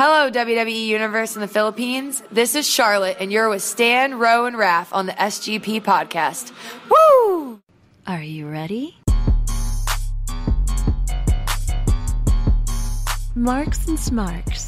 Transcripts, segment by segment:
Hello, WWE Universe in the Philippines. This is Charlotte, and you're with Stan, Ro, and Raph on the SGP podcast. Woo! Are you ready? Marks and Smarks.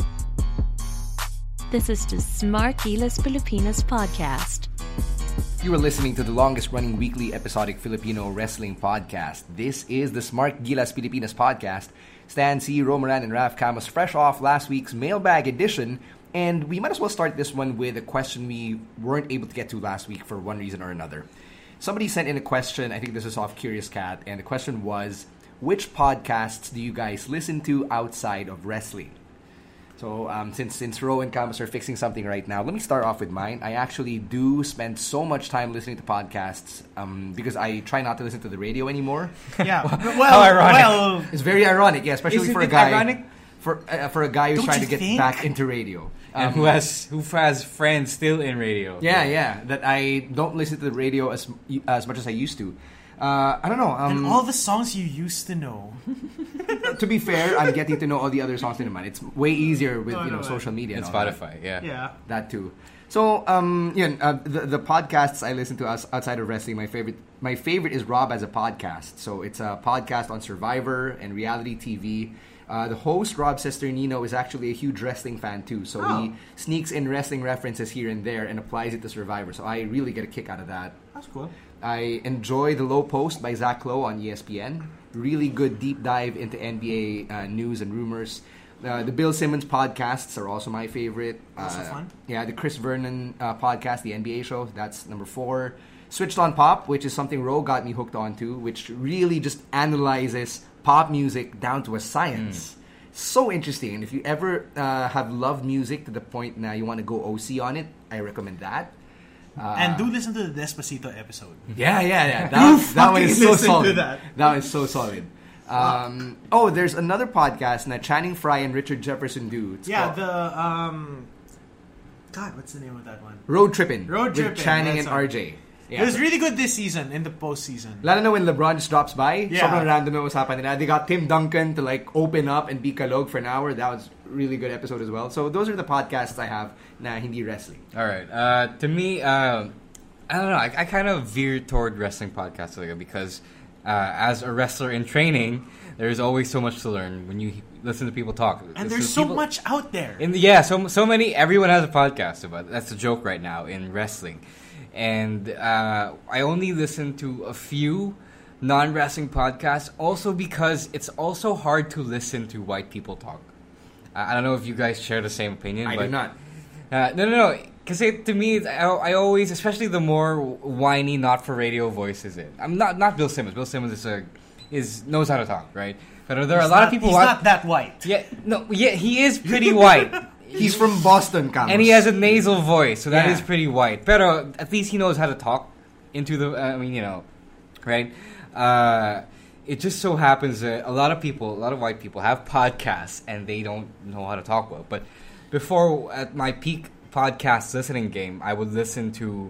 This is the Smart Gilas Pilipinas podcast. You are listening to the longest-running weekly episodic Filipino wrestling podcast. This is the Smart Gilas Pilipinas podcast. Stan C, Romaran, and Raph Camus fresh off last week's mailbag edition, and we might as well start this one with a question we weren't able to get to last week for one reason or another. Somebody sent in a question, I think this is off Curious Cat, and the question was, which podcasts do you guys listen to outside of wrestling? So, since Ro and Camus are fixing something right now, let me start off with mine. I actually do spend so much time listening to podcasts because I try not to listen to the radio anymore. Yeah, How ironic. It's very ironic, yeah, especially for a guy. Ironic? For a guy who's Don't trying to you get think? back into radio. And who has friends still in radio. Yeah, that I don't listen to the radio as much as I used to. I don't know. And all the songs you used to know. To be fair, I'm getting to know all the other songs in the mind. It's way easier with social media And and all that. Spotify, yeah. Yeah. That too. So, the podcasts I listen to outside of wrestling, my favorite is Rob as a podcast. So it's a podcast on Survivor and reality TV. The host, Rob Sesternino, is actually a huge wrestling fan too. So he sneaks in wrestling references here and there and applies it to Survivor. So I really get a kick out of that. That's cool. I enjoy The Low Post by Zach Lowe on ESPN. Really good deep dive into NBA news and rumors. The Bill Simmons podcasts are also my favorite. Also fun. Yeah, the Chris Vernon podcast, the NBA show, that's number 4. Switched on Pop, which is something Ro got me hooked onto, which really just analyzes pop music down to a science. So interesting. And if you ever have loved music to the point now you want to go OC on it, I recommend that. And do listen to the Despacito episode. Yeah. That one is so listen to solid. that. That one is so solid. There's another podcast that Channing Frye and Richard Jefferson do. It's called God, what's the name of that one? Road Trippin'. Road with Trippin', Channing and that's right. RJ. Yeah. It was really good this season, in the postseason. Lalo na when LeBron just drops by. Yeah. Sobrang random na usapan nila. They got Tim Duncan to open up and be kalog for an hour. That was a really good episode as well. So those are the podcasts I have na hindi wrestling. All right. To me, I don't know. I kind of veer toward wrestling podcasts because as a wrestler in training, there's always so much to learn when you listen to people talk. And there's so much out there. So many. Everyone has a podcast about it. That's a joke right now in wrestling. And I only listen to a few non-wrestling podcasts, also because it's also hard to listen to white people talk. I don't know if you guys share the same opinion. I but, do not. No. Because to me, I always, especially the more whiny, not for radio voices. I'm not Bill Simmons. Bill Simmons knows how to talk, right? But there are a lot of people. He's not that white. He is pretty white. He's from Boston, Camus. And he has a nasal voice, so that is Yeah. pretty white. Pero at least he knows how to talk into the, right? It just so happens that a lot of white people have podcasts and they don't know how to talk well. But before, at my peak podcast listening game, I would listen to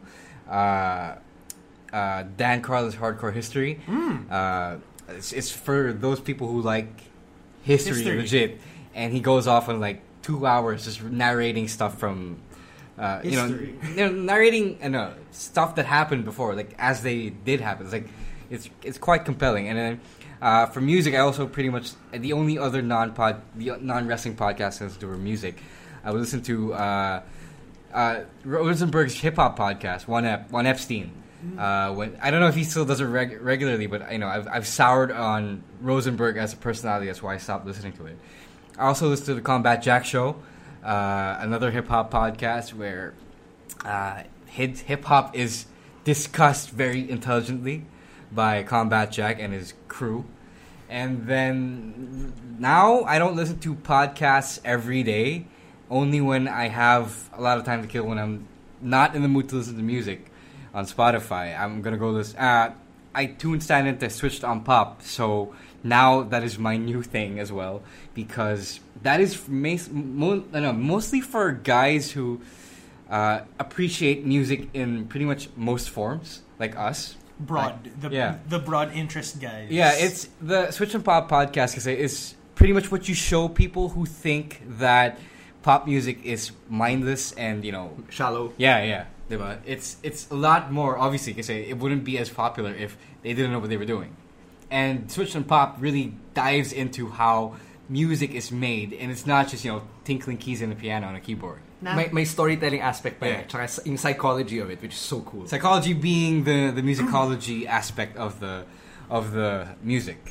Dan Carlin's Hardcore History. It's for those people who like history legit. And he goes off on 2 hours just narrating stuff from History. narrating stuff that happened before, as they did happen. It's quite compelling. And then for music, I also pretty much the only other non-wrestling podcast I listen to for music, I would listen to Rosenberg's hip hop podcast, One Epstein. When I don't know if he still does it regularly, but I've soured on Rosenberg as a personality. That's why I stopped listening to it. I also listen to the Combat Jack Show, another hip-hop podcast where hip-hop is discussed very intelligently by Combat Jack and his crew. And then now I don't listen to podcasts every day, only when I have a lot of time to kill, when I'm not in the mood to listen to music on Spotify. I'm going to go listen. I tuned Stan into Switched on Pop, so now that is my new thing as well, because that is mostly for guys who appreciate music in pretty much most forms, like us. The broad interest guys. Yeah, it's the Switch and Pop podcast because it's pretty much what you show people who think that pop music is mindless and shallow. Yeah. Diba? It's a lot more obviously because it wouldn't be as popular if they didn't know what they were doing. And Switzerland Pop really dives into how music is made, and it's not just tinkling keys in the piano on a keyboard. My storytelling aspect pa tsaka yung psychology of it, which is so cool. Psychology being the musicology aspect of the music.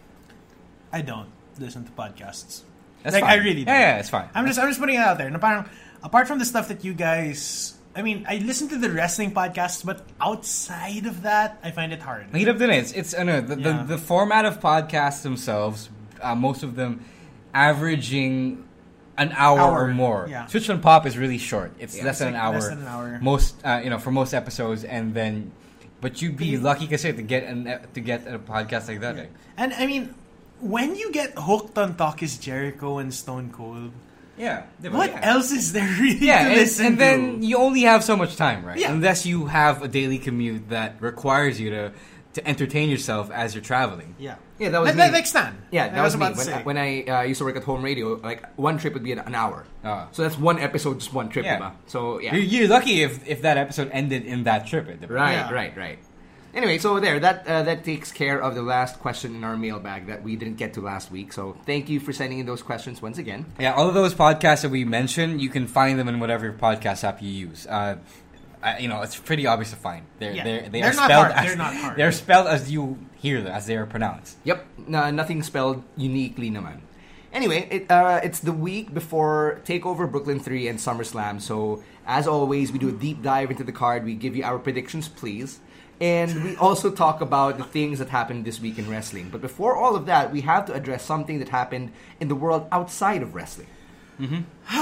I don't listen to podcasts. That's like fine. I really don't. Yeah, it's fine. I'm just putting it out there. Na parang, apart from the stuff that you guys, I mean, I listen to the wrestling podcasts, but outside of that, I find it hard. Mahirap din it's the format of podcasts themselves, most of them averaging an hour or more. Yeah. Switzerland Pop is really short. It's less than an hour. Less than an hour. Most for most episodes, and then but you'd be lucky kasi to get a podcast like that. Yeah. And I mean, when you get hooked on Talk Is Jericho and Stone Cold, what else is there really to listen and then you only have so much time, right? Yeah. Unless you have a daily commute that requires you to entertain yourself as you're traveling. Yeah, that was me. Like Stan. Yeah, that was me. about When I used to work at home radio, like one trip would be an hour. So that's one episode, just one trip, diba? So yeah, you're lucky if that episode ended in that trip. Diba? Right. Anyway, so that takes care of the last question in our mailbag that we didn't get to last week. So thank you for sending in those questions once again. Yeah, all of those podcasts that we mentioned, you can find them in whatever podcast app you use. It's pretty obvious to find. They're spelled hard. They're not hard. They're spelled as you hear them, as they are pronounced. Yep, nothing spelled uniquely naman. Anyway, it's the week before TakeOver Brooklyn 3 and SummerSlam. So as always, we do a deep dive into the card. We give you our predictions, please. And we also talk about the things that happened this week in wrestling. But before all of that, we have to address something that happened in the world outside of wrestling. Mm-hmm.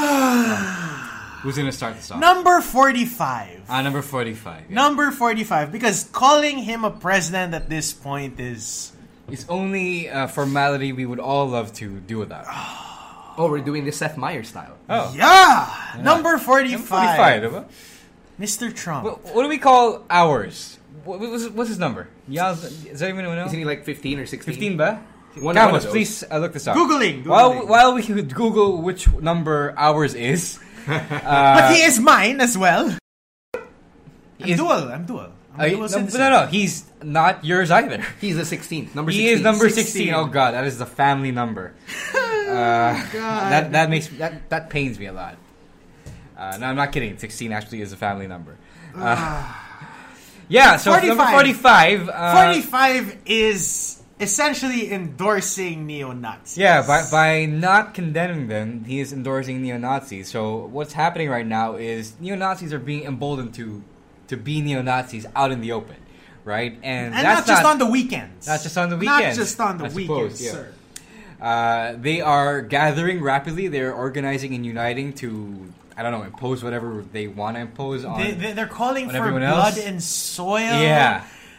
Who's going to start this off? Number 45. Number 45. Yeah. Number 45. Because calling him a president at this point is... It's only a formality we would all love to do without. Oh, we're doing the Seth Meyers style. Oh. Yeah! Number 45. Number 45, Mr. Trump. What do we call ours? What's his number? Yeah, does anyone know? Isn't he like 15 or 16? 15 ba? Camus, please look this up. Googling. While we could Google which number ours is. But he is mine as well. I'm dual. No, he's not yours either. He's the 16th. Number 16. He is number 16. Oh god, that is the family number. God. That pains me a lot. No, I'm not kidding. 16 actually is a family number. Yeah, so 45. number 45. 45 is essentially endorsing neo-Nazis. Yeah, by not condemning them, he is endorsing neo-Nazis. So what's happening right now is neo-Nazis are being emboldened to be neo-Nazis out in the open, right? And that's not just on the weekends. Not just on the weekends. Not just on the weekends, yeah. sir. They are gathering rapidly. They're organizing and uniting to... I don't know, impose whatever they want to impose on. They're calling for blood else. and soil. Yeah.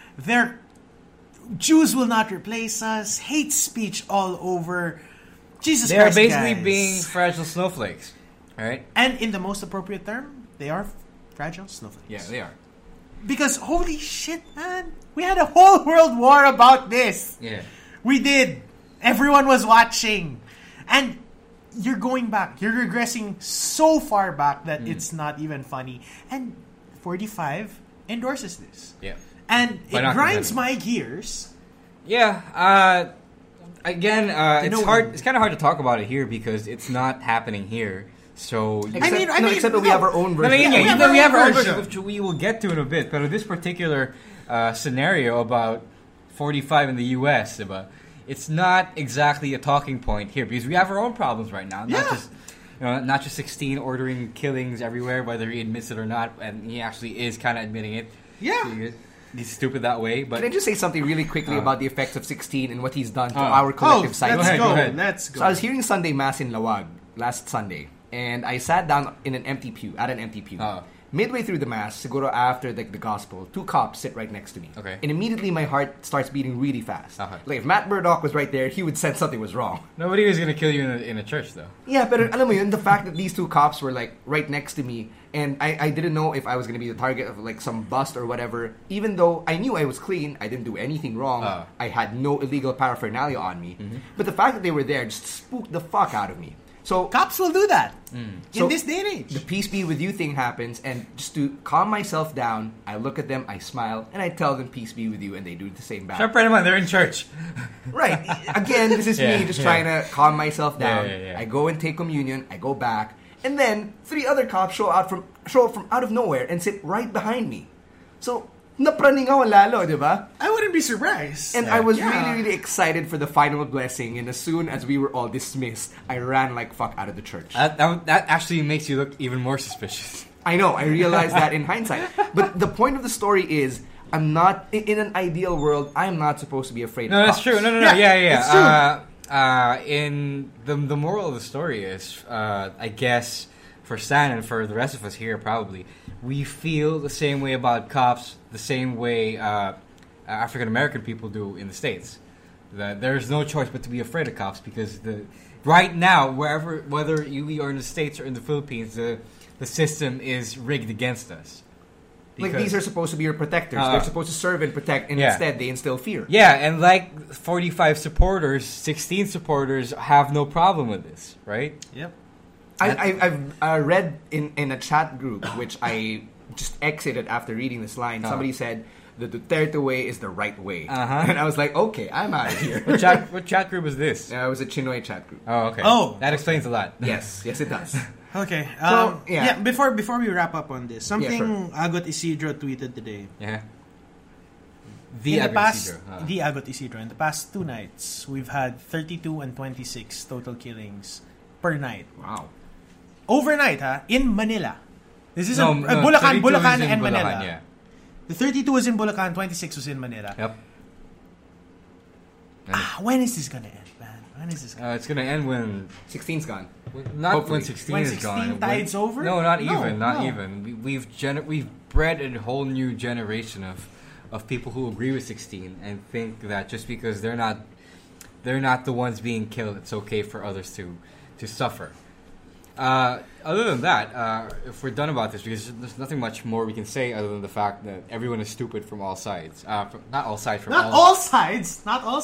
Jews will not replace us. Hate speech all over. Jesus They are Christ, basically guys. being fragile snowflakes, right? And in the most appropriate term, they are fragile snowflakes. Yeah, they are. Because holy shit, man, we had a whole world war about this. Yeah. We did. Everyone was watching, and. You're going back. You're regressing so far back that it's not even funny. And 45 endorses this. Yeah. And it grinds my gears. Yeah. Again, it's hard. It's kind of hard to talk about it here because it's not happening here. So except that we have our own version. We have our own version, which we will get to in a bit. But this particular scenario about 45 in the U.S. It's not exactly a talking point here because we have our own problems right now. Not just 16 ordering killings everywhere, whether he admits it or not, and he actually is kind of admitting it. Yeah. He's stupid that way. But can I just say something really quickly about the effects of 16 and what he's done to our collective psyche? Let's go. So I was hearing Sunday Mass in Lawag last Sunday, and I sat down at an empty pew. Midway through the Mass, siguro after the gospel, two cops sit right next to me. Okay. And immediately my heart starts beating really fast. Okay. Like if Matt Murdock was right there, he would sense something was wrong. Nobody was going to kill you in a church, though. Yeah, but alam mo yun, the fact that these two cops were like right next to me, and I didn't know if I was going to be the target of like some bust or whatever, even though I knew I was clean, I didn't do anything wrong, I had no illegal paraphernalia on me. Mm-hmm. But the fact that they were there just spooked the fuck out of me. So Cops will do that So, in this day and age. the peace be with you thing happens, and just to calm myself down, I look at them, I smile, and I tell them peace be with you, and they do the same back. Siyempre naman, they're in church. Right. Again, this is Yeah, me just yeah. trying to calm myself down. Yeah. I go and take communion, I go back, and then 3 other cops show up from out of nowhere and sit right behind me. So, napraning ako lalo, di ba? I wouldn't be surprised. And I was Yeah. really, really excited for the final blessing, and as soon as we were all dismissed, I ran like fuck out of the church. That actually makes you look even more suspicious. I know, I realized that in hindsight. But the point of the story is, I'm not, in an ideal world, I'm not supposed to be afraid No, of that's cops. true. No. Yeah, Yeah. it's true. In the moral of the story is, I guess, for Stan and for the rest of us here, probably, we feel the same way about cops, the same way African American people do in the States. That there's no choice but to be afraid of cops because right now, whether you are in the States or in the Philippines, the system is rigged against us. Like, Because- these are supposed to be your protectors. They're supposed to serve and protect, and Yeah. instead they instill fear. Yeah, and like 45 supporters, 16 supporters have no problem with this, right? Yep. I've read in a chat group, which I just exited after reading this line, somebody said, the Duterte way is the right way. And I was like, okay, I'm out of here. What chat group is this? It was a Chinoy chat group. Oh, okay. Oh, That explains a lot. Yes, it does. Okay. So, yeah. Before we wrap up on this, something sure. Agot Isidro tweeted today. Yeah. In the past, Isidro. the Agot Isidro. In the past 2 nights, we've had 32 and 26 total killings per night. Wow. Overnight, in Manila. This is No, Bulacan, 32 is Bulacan, in and Bulacan, Manila. Yeah. The 32 was in Bulacan, 26 was in Manila. Yep. When is this gonna end, man? When is this gonna It's gonna end when 16's gone. not Hopefully. when 16 When is 16 gone. tides over? No, not No, even. Not no. even. We've bred a whole new generation of people who agree with 16 and think that just because they're not the ones being killed, it's okay for others to suffer. Other than that, if we're done about this, because there's nothing much more we can say other than the fact that everyone is stupid from all sides. Not all sides. Not all sides.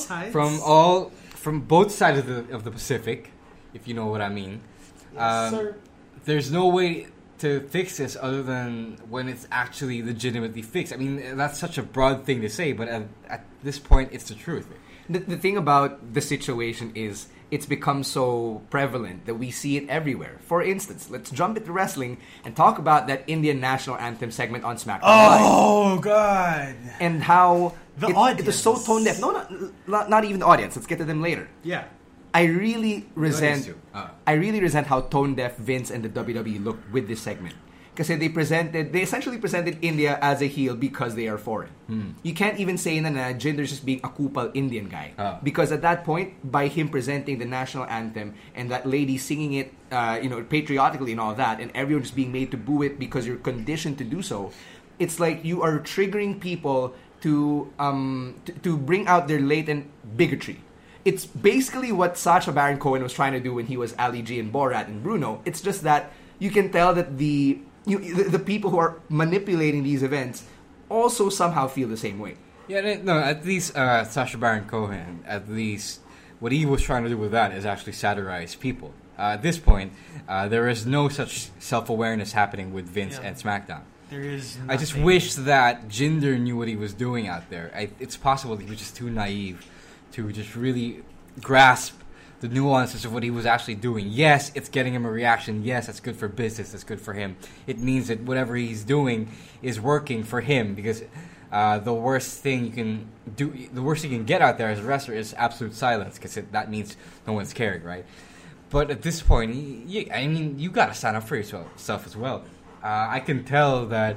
From both sides of the Pacific, if you know what I mean. Sir. There's no way to fix this other than when it's actually legitimately fixed. I mean, that's such a broad thing to say, but at this point, it's the truth. The thing about the situation is it's become so prevalent that we see it everywhere. For instance, let's jump into wrestling and talk about that Indian national anthem segment on SmackDown Live. Oh, God. And how The it audience. was so tone deaf. No, not even the audience. Let's get to them later. Yeah. I really resent too. I really resent how tone deaf Vince and the WWE looked with this segment. Because they essentially presented India as a heel because they are foreign. You can't even say na Jinder's just being a kupal Indian guy. Because at that point, by him presenting the national anthem and that lady singing it patriotically and all that, and everyone just being made to boo it because you're conditioned to do so, it's like you are triggering people to bring out their latent bigotry. It's basically what Sacha Baron Cohen was trying to do when he was Ali G and Borat and Bruno. It's just that you can tell that the people who are manipulating these events also somehow feel the same way. Yeah, no, at least Sacha Baron Cohen, at least what he was trying to do with that is actually satirize people. At this point, there is no such self-awareness happening with Vince and SmackDown. There is I just nothing. wish that Jinder knew what he was doing out there. It's possible that he was just too naive to just really grasp the nuances of what he was actually doing. Yes, it's getting him a reaction. Yes, that's good for business. That's good for him. It means that whatever he's doing is working for him because the worst thing you can get out there as a wrestler is absolute silence because that means no one's caring, right? But at this point, you got to stand up for yourself as well. I can tell that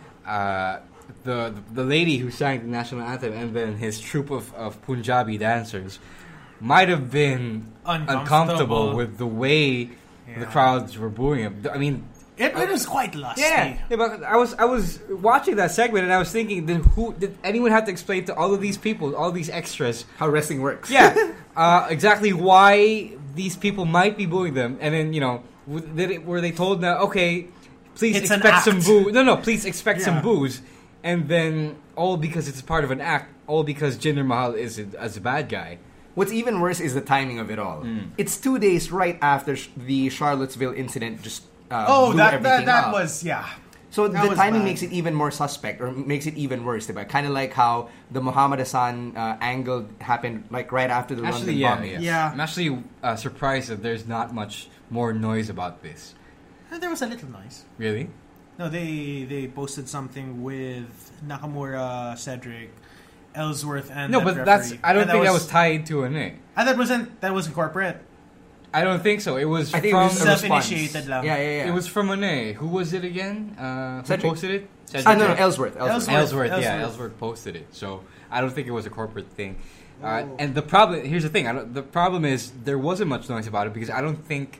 the lady who sang the national anthem and then his troupe of Punjabi dancers might have been uncomfortable with the way the crowds were booing him. I mean, it was quite lusty. yeah, but I was watching that segment and I was thinking, did anyone have to explain to all of these people, all these extras, How wrestling works. yeah, exactly why these people might be booing them? And then were they told that okay, please It's an expect some act. boo? No, please expect Yeah. some boos, and then all because it's part of an act, all because Jinder Mahal is a bad guy. What's even worse is the timing of it all. It's 2 days right after the Charlottesville incident just blew everything that up. was So that the was timing bad. makes it even more suspect, or makes it even worse, diba? Kind of like how the Muhammad Hassan angle happened like right after the Actually, London bombing. Yeah. I'm actually surprised that there's not much more noise about this. There was a little noise. Really? No, they posted something with Nakamura, Cedric, Ellsworth, and No, that but referee. I don't And think that was tied to an A. And that wasn't corporate. I don't think so. It was I think from it was a response. Self-initiated lang. Yeah. It was from an A. Who was it again? Who Cedric. posted it? No, Ellsworth. Ellsworth, yeah, Ellsworth. Ellsworth posted it. So I don't think it was a corporate thing. And the problem here's the thing. The problem is there wasn't much noise about it because I don't think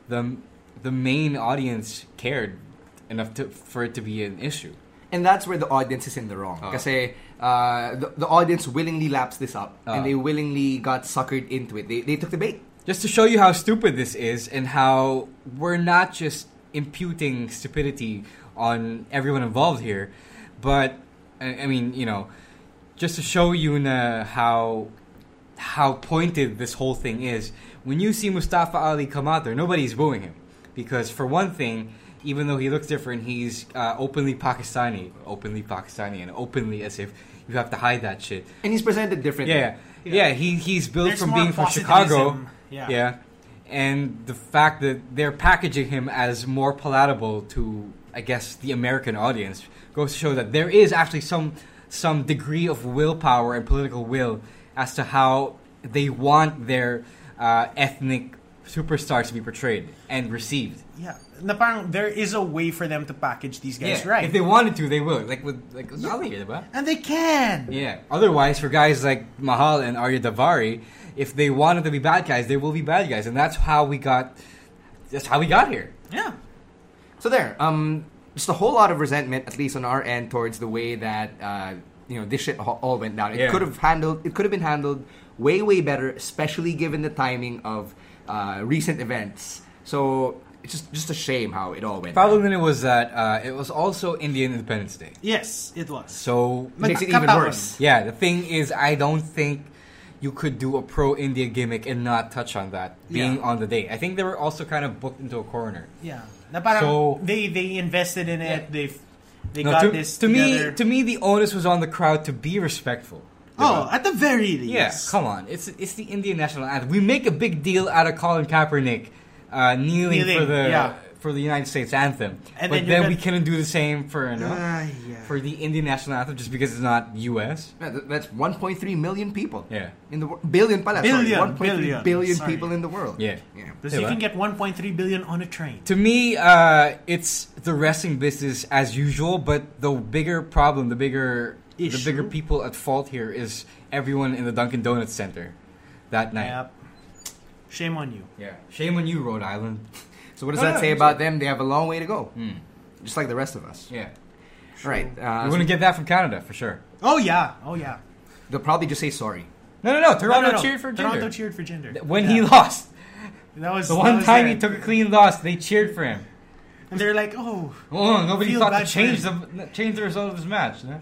the main audience cared enough for it to be an issue. And that's where the audience is in the wrong. Kasi the audience willingly laps this up, and they willingly got suckered into it. They took the bait. Just to show you how stupid this is and how we're not just imputing stupidity on everyone involved here, but I mean, just to show you how pointed this whole thing is. When you see Mustafa Ali come out there, nobody's booing him because for one thing, even though he looks different, he's openly Pakistani, and openly as if you have to hide that shit. And he's presented differently. Yeah. He's built There's from more being from positivism. Chicago. Yeah. And the fact that they're packaging him as more palatable to, I guess, the American audience goes to show that there is actually some degree of willpower and political will as to how they want their ethnic superstars to be portrayed and received. Yeah. Na parang there is a way for them to package these guys right. If they wanted to, they will. Like with Ali, diba? And they can. Yeah. Otherwise, for guys like Mahal and Arya Davari, if they wanted to be bad guys, they will be bad guys, and that's how we got here. Yeah. So there, just a whole lot of resentment, at least on our end, towards the way that this shit all went down. It could have been handled way better, especially given the timing of recent events. So it's just a shame how it all went. Problem then was that it was also Indian Independence Day. Yes, it was. So Makes it even Katawan. worse. yeah, the thing is, I don't think you could do a pro-India gimmick and not touch on that being on the day. I think they were also kind of booked into a corner. Yeah. Na parang So- they invested in it. Yeah. They No, got this together. To me, the onus was on the crowd to be respectful. Oh, at the very least. Yeah, come on. It's the Indian national anthem. We make a big deal out of Colin Kaepernick kneeling for the United States anthem, And but then we couldn't do the same for yeah. for the Indian national anthem just because it's not U.S. Yeah, that's 1.3 million people. Yeah. In the billion pala. Billion, sorry, 1.3 billion. billion Sorry. people in the world. Yeah. Because Diba? you can get 1.3 billion on a train. To me, it's the wrestling business as usual, but the bigger problem, the bigger people at fault here is everyone in the Dunkin' Donuts Center that night. Yep. Shame on you. Yeah. Shame on you, Rhode Island. So what does that say about them? They have a long way to go, just like the rest of us. Yeah. All right. We're going to get that from Canada, for sure. Oh yeah. Oh yeah. They'll probably just say sorry. No. Toronto cheered for Jinder. Toronto cheered for Jinder. When he lost. That was The one was time there. he took a clean loss, they cheered for him. And they're like, oh, Nobody Feel thought to bad for change the result of this match. No?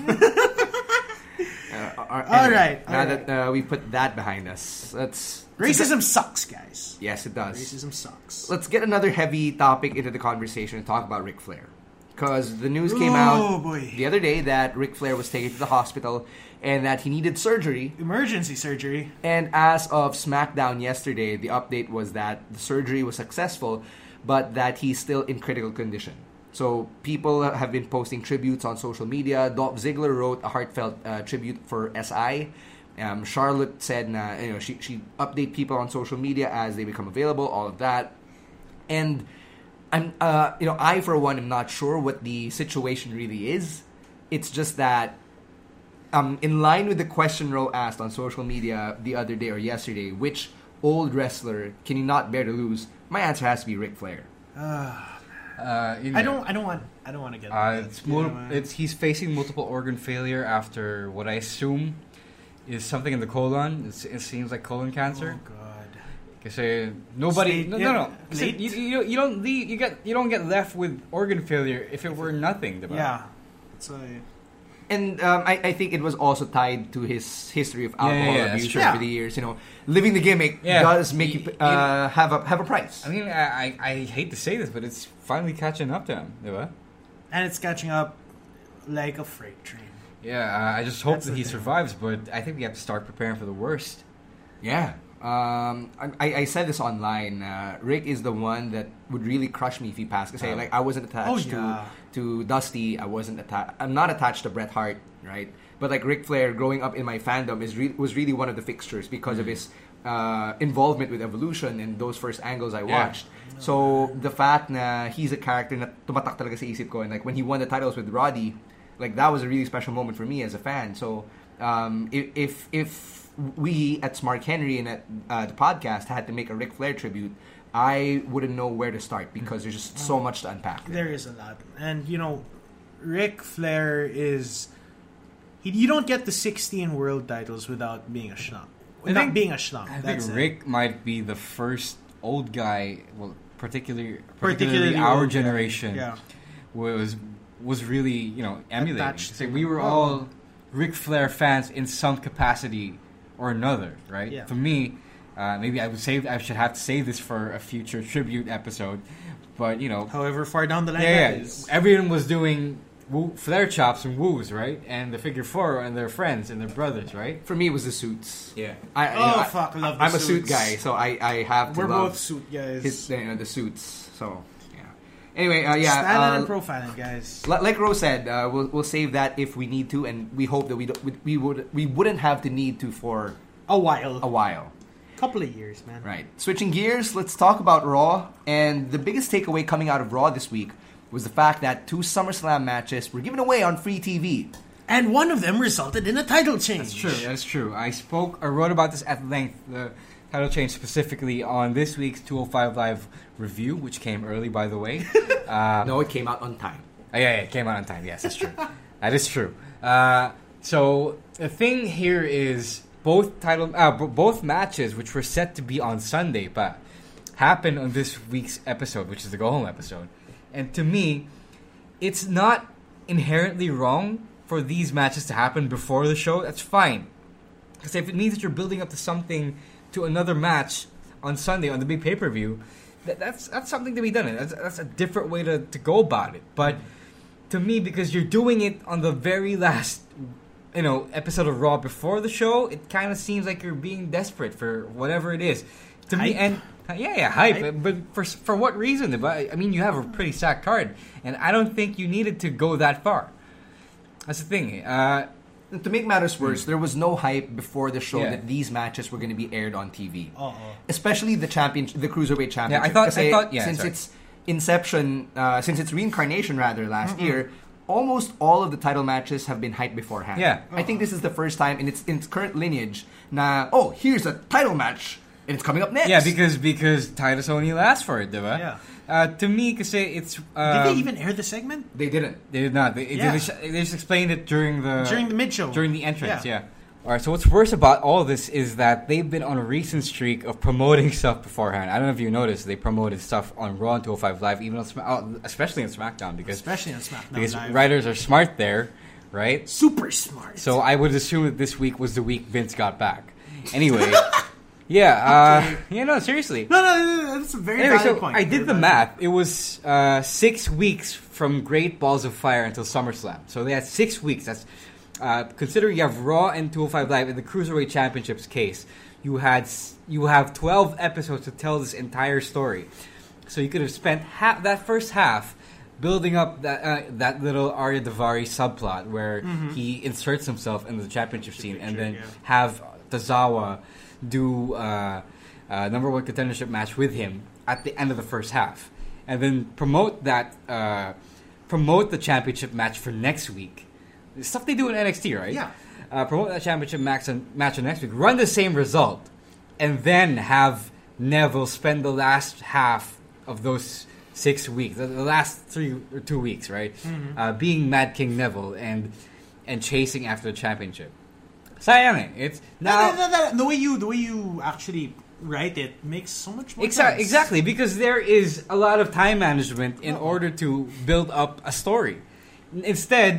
all right. Now that we put that behind us, Racism sucks, guys. yes, it does. Racism sucks. Let's get another heavy topic into the conversation and talk about Ric Flair. Because the news came out boy. the other day that Ric Flair was taken to the hospital and that he needed surgery. Emergency surgery. And as of SmackDown yesterday, the update was that the surgery was successful, but that he's still in critical condition. So people have been posting tributes on social media. Dolph Ziggler wrote a heartfelt tribute for SI. Charlotte said she update people on social media as they become available, all of that. And I for one am not sure what the situation really is. It's just that in line with the question Ro asked on social media the other day or yesterday, which old wrestler can you not bear to lose? My answer has to be Ric Flair. I don't want to get. He's facing multiple organ failure after what I assume is something in the colon. It seems like colon cancer. Oh God. Kasi nobody. State- No. yeah, Kasi late? you don't leave. You don't get left with organ failure if it were nothing. Diba? Yeah. It's like And I think it was also tied to his history of alcohol abuse true. over the years. Living the gimmick does make you have a price. I mean, I hate to say this, but it's finally catching up to him, diba? And it's catching up like a freight train. Yeah, I just hope That's that the he thing. survives, but I think we have to start preparing for the worst. Yeah. I said this online. Rick is the one that would really crush me if he passed. Because I wasn't attached to Dusty. I'm not attached to Bret Hart, right? But like Ric Flair, growing up in my fandom was really one of the fixtures because of his involvement with Evolution and those first angles I watched. So the fact that he's a character na tumatak talaga sa isip ko, and like when he won the titles with Roddy, like that was a really special moment for me as a fan. So if we at Smart Henry and at the podcast had to make a Ric Flair tribute, I wouldn't know where to start because there's just so much to unpack. There is a lot. And, Ric Flair is... You don't get the 16 world titles without being a schnock. Without being a schnock. I That's think it. Rick might be the first old guy, well, particularly Particularly our old guy. generation, Yeah. was really emulating. Attached So to we were him. all Ric Flair fans in some capacity or another, right? Yeah. For me, maybe I should have to save this for a future tribute episode, but However far down the line yeah, that is. everyone was doing Flair chops and woos, right? And the Figure Four and their friends and their brothers, right? For me, it was the suits. Yeah. I Love the I'm a suit suits. guy, so I have to We're love both suit guys. the suits. So yeah. Anyway, Stalin and profiling, guys. Like Rose said, we'll save that if we need to, and we hope that we wouldn't have the need to for A while. a while. Couple of years, man. Right. Switching gears, let's talk about Raw. And the biggest takeaway coming out of Raw this week was the fact that 2 SummerSlam matches were given away on free TV. And one of them resulted in a title change. That's true. I wrote about this at length, the title change specifically on this week's 205 Live review, which came early, by the way. No, it came out on time. It came out on time. Yes, that's true. That is true. So the thing here is both matches, which were set to be on Sunday, but happened on this week's episode, which is the Go Home episode. And to me, it's not inherently wrong for these matches to happen before the show. That's fine. Because if it means that you're building up to something, to another match on Sunday on the big pay-per-view, that's something to be done. That's a different way to go about it. But to me, because you're doing it on the very last episode of Raw before the show, it kind of seems like you're being desperate for whatever it is. To me, and hype. But for what reason? I mean, you have a pretty stacked card, and I don't think you needed to go that far. That's the thing. To make matters worse, there was no hype before the show Yeah. that these matches were going to be aired on TV. Uh-oh. Especially the Cruiserweight Championship. I thought, since sorry. its inception, since its reincarnation rather last year, almost all of the title matches have been hyped beforehand. Yeah. I think this is the first time in its current lineage na, here's a title match and it's coming up next. Yeah, because Titus O'Neil asked for it, diba? Yeah. To me, kasi it's... Did they even air the segment? They didn't. They did not. They Yeah. just explained it during the mid-show. during the entrance. Yeah. Yeah. All right. So what's worse about all this is that they've been on a recent streak of promoting stuff beforehand. I don't know if you noticed, they promoted stuff on Raw and 205 Live, even on especially on SmackDown because Live. writers are smart there, right? Super smart. So I would assume that this week was the week Vince got back. Anyway. Yeah. No, seriously. No, that's a very Anyway, valid so point. I did the math. It was 6 weeks from Great Balls of Fire until SummerSlam. So they had 6 weeks. That's considering you have Raw and 205 Live in the Cruiserweight Championships case. You have 12 episodes to tell this entire story. So you could have spent that first half building up that little Arya Daivari subplot where he inserts himself in the championship scene, and then have Tozawa do number one contendership match with him at the end of the first half, and then promote the championship match for next week. Stuff they do in NXT, right? Yeah. Promote that championship match on next week. Run the same result, and then have Neville spend the last half of those 6 weeks, the last 3 or 2 weeks, right? Being Mad King Neville and chasing after the championship. Sayang eh. It's now The way you actually write it makes so much more sense. exactly, because there is a lot of time management in order to build up a story. Instead,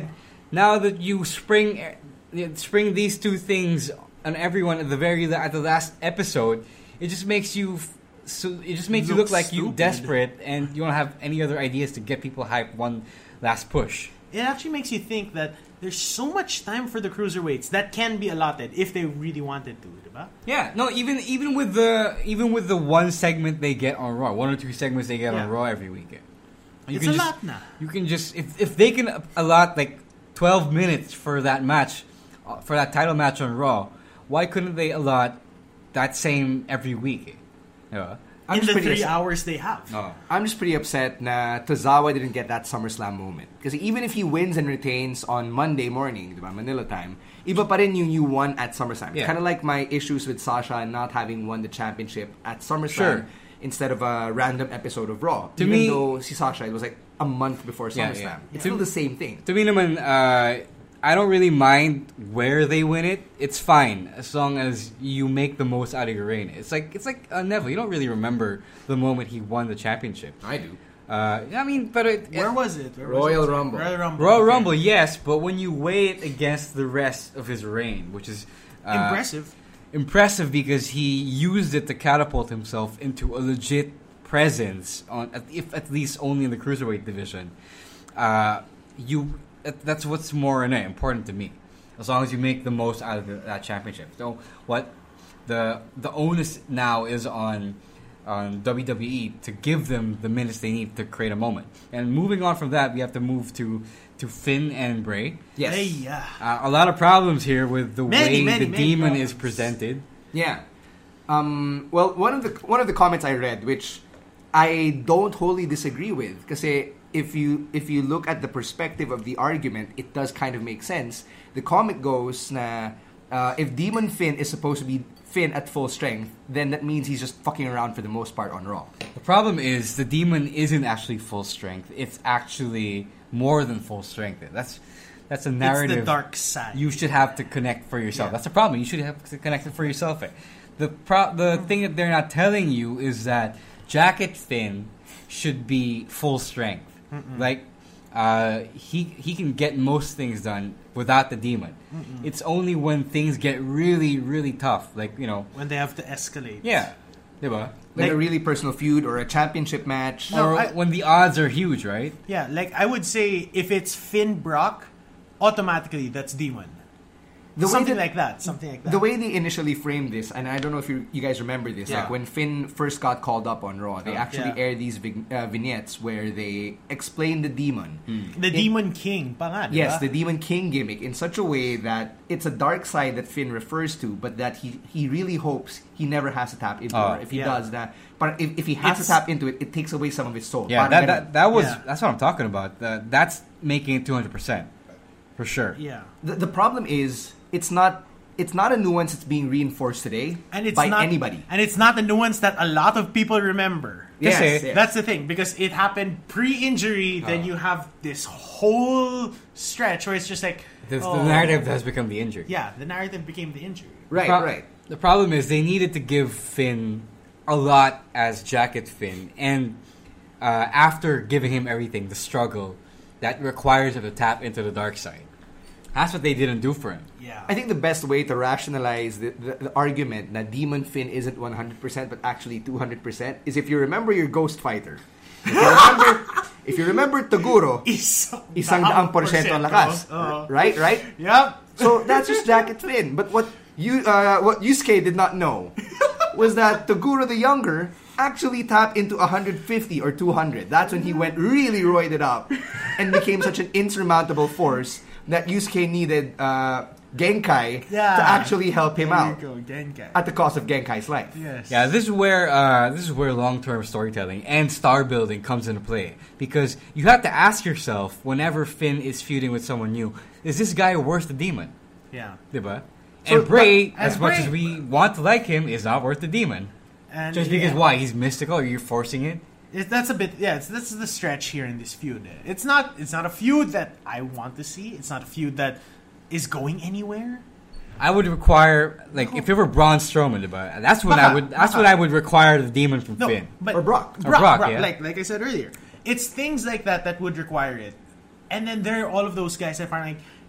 now that you spring these two things on everyone at the last episode, it just makes you look like you stupid. desperate and you don't have any other ideas to get people hyped one last push. It actually makes you think that there's so much time for the cruiserweights that can be allotted if they really wanted to, diba? Yeah, no, even with the one segment they get on Raw, 1 or 2 segments they get on Raw every weekend. It's a lot na. You can just if they can allot like 12 minutes for that match, for that title match on Raw, why couldn't they allot that same every week? Yeah. In the 3 hours they have. I'm just pretty upset na Tozawa didn't get that SummerSlam moment. Because even if he wins and retains on Monday morning, diba, Manila time, iba pa rin yung you won at SummerSlam. Yeah. Kind of like my issues with Sasha not having won the championship at SummerSlam instead of a random episode of Raw. Even though si Sasha, it was like a month before SummerSlam. It's still the same thing. To me naman, I don't really mind where they win it. It's fine as long as you make the most out of your reign. It's like Neville. You don't really remember the moment he won the championship. I do. I mean, but where was it? Royal Rumble. Royal Rumble, yes, but when you weigh it against the rest of his reign, which is impressive because he used it to catapult himself into a legit presence at least only in the cruiserweight division. That's what's more important to me. As long as you make the most out of that championship. So what the onus now is on WWE to give them the minutes they need to create a moment. And moving on from that, we have to move to Finn and Bray. Yes. A lot of problems here with the way the Demon problems. is presented. Yeah. Well, one of the comments I read, which I don't wholly disagree with, because if you look at the perspective of the argument, it does kind of make sense. The comment goes na if Demon Finn is supposed to be Finn at full strength, then that means he's just fucking around for the most part on Raw. The problem is the Demon isn't actually full strength. It's actually more than full strength. That's a narrative. It's the dark side. You should have to connect for yourself. Yeah. That's the problem. You should have to connect it for yourself. The thing that they're not telling you is that Jacket Finn should be full strength. Like he can get most things done without the Demon. It's only when things get really, really tough, like when they have to escalate. Yeah, diba? Like a really personal feud or a championship match. Or when the odds are huge, right? Yeah, like I would say if it's Finn Brock, automatically that's Demon. Something like that. The way they initially framed this, and I don't know if you guys remember this, Yeah. like when Finn first got called up on Raw, they actually aired these vignettes where they explained the Demon. The Demon King, pa nga, Yes, diba? the Demon King gimmick in such a way that it's a dark side that Finn refers to, but that he really hopes he never has to tap into it. Or if he does that, but if he has to tap into it, it takes away some of his soul. Yeah, that's what I'm talking about. That's making it 200% for sure. Yeah. The problem is it's not a nuance that's being reinforced today by anybody. And it's not the nuance that a lot of people remember. Yes. That's the thing, because it happened pre-injury, then you have this whole stretch where it's just like... The narrative has become the injury. Yeah, the narrative became the injury. Right. The problem is they needed to give Finn a lot as Jacket Finn, and after giving him everything, the struggle that requires him to tap into the dark side. That's what they didn't do for him. Yeah. I think the best way to rationalize the argument that Demon Finn isn't 100% but actually 200% is if you remember your Ghost Fighter. If you remember Toguro, isang daang porsyento ang lakas. Right? Yep. So that's just Jacket Finn. But what Yusuke did not know was that Toguro the Younger actually tapped into 150 or 200. That's when he went really roided up and became such an insurmountable force that Yusuke needed Genkai to actually help him out at the cost of Genkai's life. Yes. Yeah, this is where long-term storytelling and star building comes into play, because you have to ask yourself whenever Finn is feuding with someone new, is this guy worth the Demon? Yeah. Diba? So, and Bray, but- as and much Bray- as we want to like him, is not worth the Demon. And Just because why? He's mystical, or you're forcing it? That's a bit, that's the stretch here in this feud. It's not a feud that I want to see. It's not a feud that is going anywhere. I would require, like, if it were Braun Strowman, diba? That's when I would require the Demon from Finn. But Or Brock. Brock, yeah. Like I said earlier, it's things like that would require it. And then there are all of those guys that are like,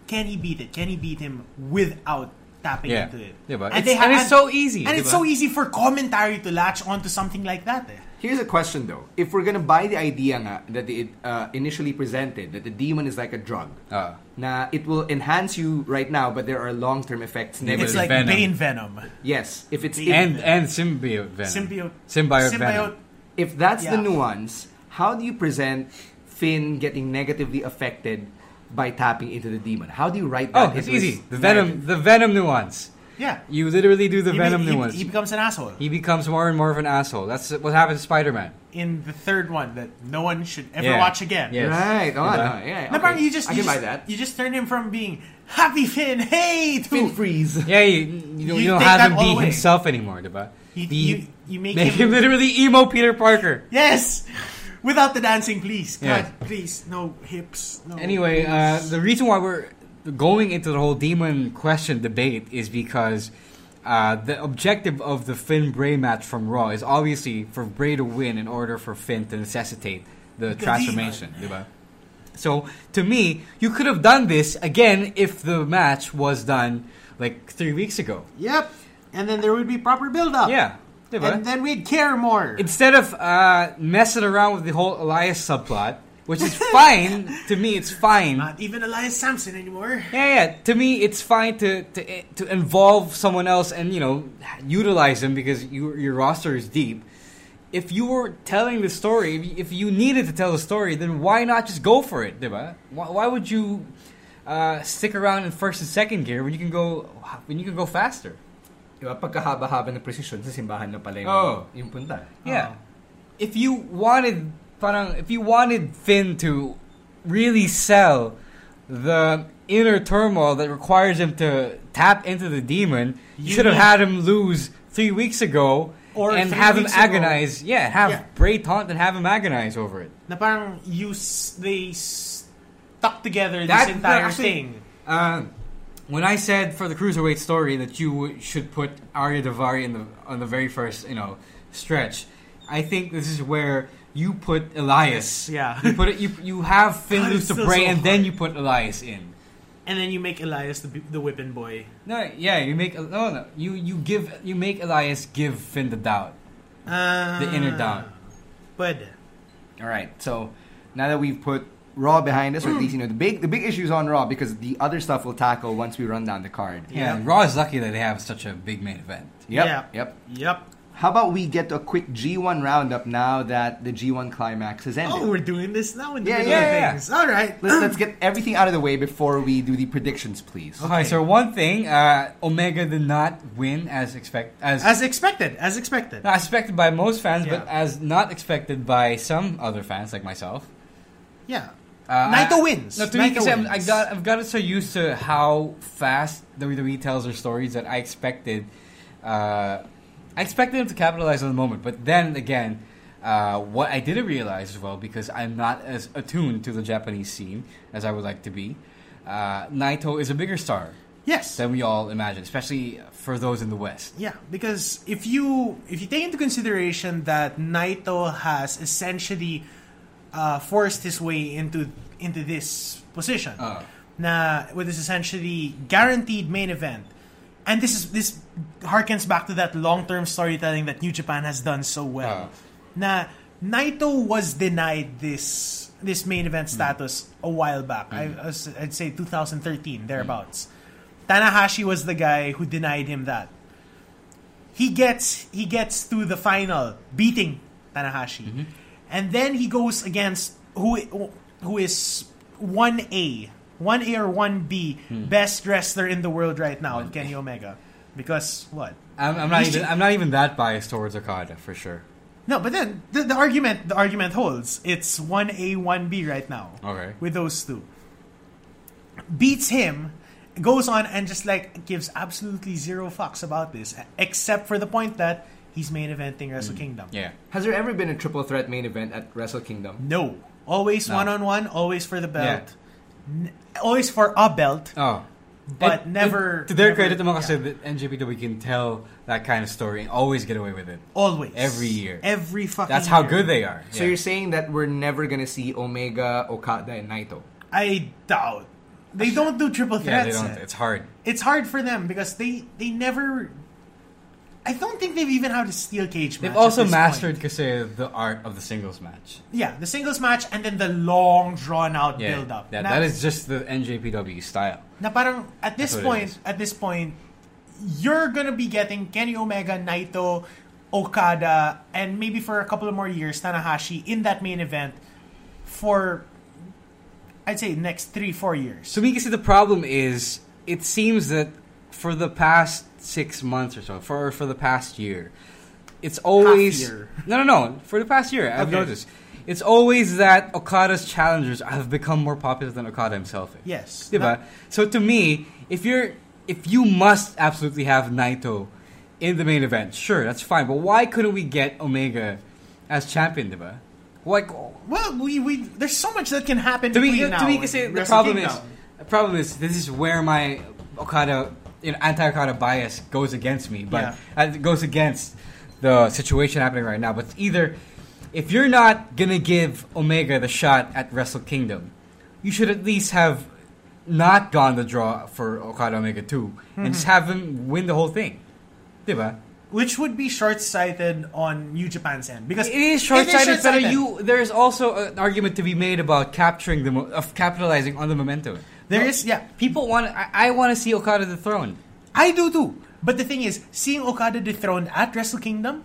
can he beat it? Can he beat him without tapping Yeah. into it? Yeah, but And it's so easy. And it's diba? so easy for commentary to latch onto something like that. Here's a question though: if we're gonna buy the idea nga, that it initially presented that the demon is like a drug, na it will enhance you right now, but there are long-term effects. Yeah, Never. It's but like Venom. Bane Venom. Yes, if it's and symbiote venom. Symbiote venom. if that's the Yeah. nuance, how do you present Finn getting negatively affected by tapping into the demon? How do you write that? Oh, it's into his easy. The narrative? venom nuance. Yeah. You literally do the venom nuance. He becomes an asshole. He becomes more and more of an asshole. That's what happened to Spider-Man. In the third one that no one should ever Yeah. watch again. Yes. Right. Oh, Diba? no, yeah. No, Okay. parang you I can buy that. You just turn him from being happy Finn, hey, to Finn freeze. Yeah, you don't take have that him all be away. himself anymore, diba? you make Make him him literally emo Peter Parker. yes, without the dancing, please. God, Yeah. please, no hips. No. Anyway, please. the reason why we're going into the whole demon question debate is because the objective of the Finn Bray match from Raw is obviously for Bray to win in order for Finn to necessitate the transformation, diba? So to me, you could have done this again if the match was done like 3 weeks ago. Yep, and then there would be proper build-up. Yeah, diba? And then we'd care more. Instead of messing around with the whole Elias subplot, which is fine to me, it's fine. Not even Elias Sampson anymore. Yeah. To me, it's fine to involve someone else and utilize them because your roster is deep. If you were telling the story, if you needed to tell the story, then why not just go for it, diba? Why would you stick around in first and second gear when you can go faster? Diba? Pagkahaba-haba ng precision sa simbahan na pala yung punta. Yeah. If you wanted Finn to really sell the inner turmoil that requires him to tap into the demon, you should have had him lose 3 weeks ago and 3 have him weeks ago. agonize. Yeah, Bray taunt and have him agonize over it. Na parang they stuck together this entire thing. When I said for the Cruiserweight story that you should put Arya Daivari on the very first stretch, I think this is where you put Elias. Yeah. You put it. You have Finn God, lose it's to still Bray, so and then hard. you put Elias in. And then you make Elias the whipping boy. No, yeah, you make you make Elias give Finn the doubt, the inner doubt. But All right. So now that we've put Raw behind us, or at least the big issues on Raw, because the other stuff we'll tackle once we run down the card. Yeah, Yep. Raw is lucky that they have such a big main event. Yep. How about we get a quick G1 roundup now that the G1 climax has ended? we're doing this now in the Yeah, middle yeah, of yeah. things. All right. Let's get everything out of the way before we do the predictions, please. Okay, so one thing, Omega did not win as expected. As expected. Not expected by most fans, Yeah. but as not expected by some other fans like myself. Yeah. Naito wins. No, to me, Naito kasi wins. I've gotten so used to how fast WWE tells their stories that I expected them to capitalize on the moment. But then again, what I didn't realize as well, because I'm not as attuned to the Japanese scene as I would like to be, Naito is a bigger star Yes. than we all imagine, especially for those in the West. Yeah, because if you take into consideration that Naito has essentially forced his way into this position, na with this essentially guaranteed main event, and this harkens back to that long-term storytelling that New Japan has done so well. Na Naito was denied this main event status a while back. I'd say 2013 thereabouts. Tanahashi was the guy who denied him that. He gets to the final, beating Tanahashi, and then he goes against who is 1A or 1B best wrestler in the world right now, Kenny Omega. Because what? I'm not even that biased towards Okada for sure. No, but then the argument holds. It's 1A, 1B right now. Okay. With those two. Beats him, goes on and just gives absolutely zero fucks about this, except for the point that he's main eventing Wrestle Kingdom. Yeah. Has there ever been a triple threat main event at Wrestle Kingdom? No. Always No. one-on-one, always for the belt. Always for a belt. Oh. But And never... to their never- credit naman kasi yeah. that NJPW can tell that kind of story and always get away with it. Always. Every year. Every fucking That's how year. good they are. So you're saying that we're never gonna see Omega, Okada, and Naito? I doubt. They don't do triple Yeah, threats. they don't. It's hard. It's hard for them because they never. I don't think they've even had a steel cage match. They've also at this mastered point. kasi the art of the singles match. Yeah, the singles match and then the long drawn out Yeah, build up. that is just the NJPW style. Na parang at this That's what it point, you're gonna be getting Kenny Omega, Naito, Okada, and maybe for a couple of more years, Tanahashi in that main event for, I'd say, next 3-4 years. To me, kasi the problem is, it seems that for the past 6 months or so, for the past year, it's always... Half year. No. For the past year, I've Okay. noticed. It's always that Okada's challengers have become more popular than Okada himself. Yes. Diba? So to me, if you must absolutely have Naito in the main event, sure, that's fine. But why couldn't we get Omega as champion, diba? Like, Well, we there's so much that can happen to me, between now kasi and the Wrestle Kingdom. problem is this is where my Okada, anti-Okada bias goes against me, but it goes against the situation happening right now. But either if you're not gonna give Omega the shot at Wrestle Kingdom, you should at least have not gone the draw for Okada Omega 2 and just have him win the whole thing, diba? Which would be short-sighted on New Japan's end because It is short-sighted, but there's also an argument to be made about capitalizing on the momentum. There is, yeah. People want. I want to see Okada dethroned. I do too. But the thing is, seeing Okada dethroned at Wrestle Kingdom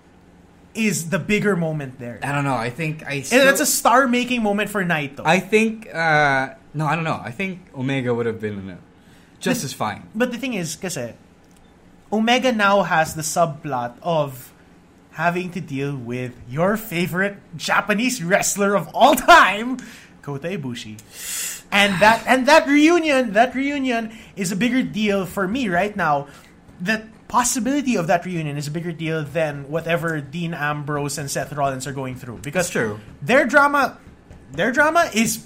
is the bigger moment there. I don't know. I think And that's a star-making moment for Naito. I think. No, I don't know. I think Omega would have been just as fine. But the thing is, kasi, Omega now has the subplot of having to deal with your favorite Japanese wrestler of all time, Kota Ibushi. And that reunion is a bigger deal for me right now. The possibility of that reunion is a bigger deal than whatever Dean Ambrose and Seth Rollins are going through. Because That's true. Their drama is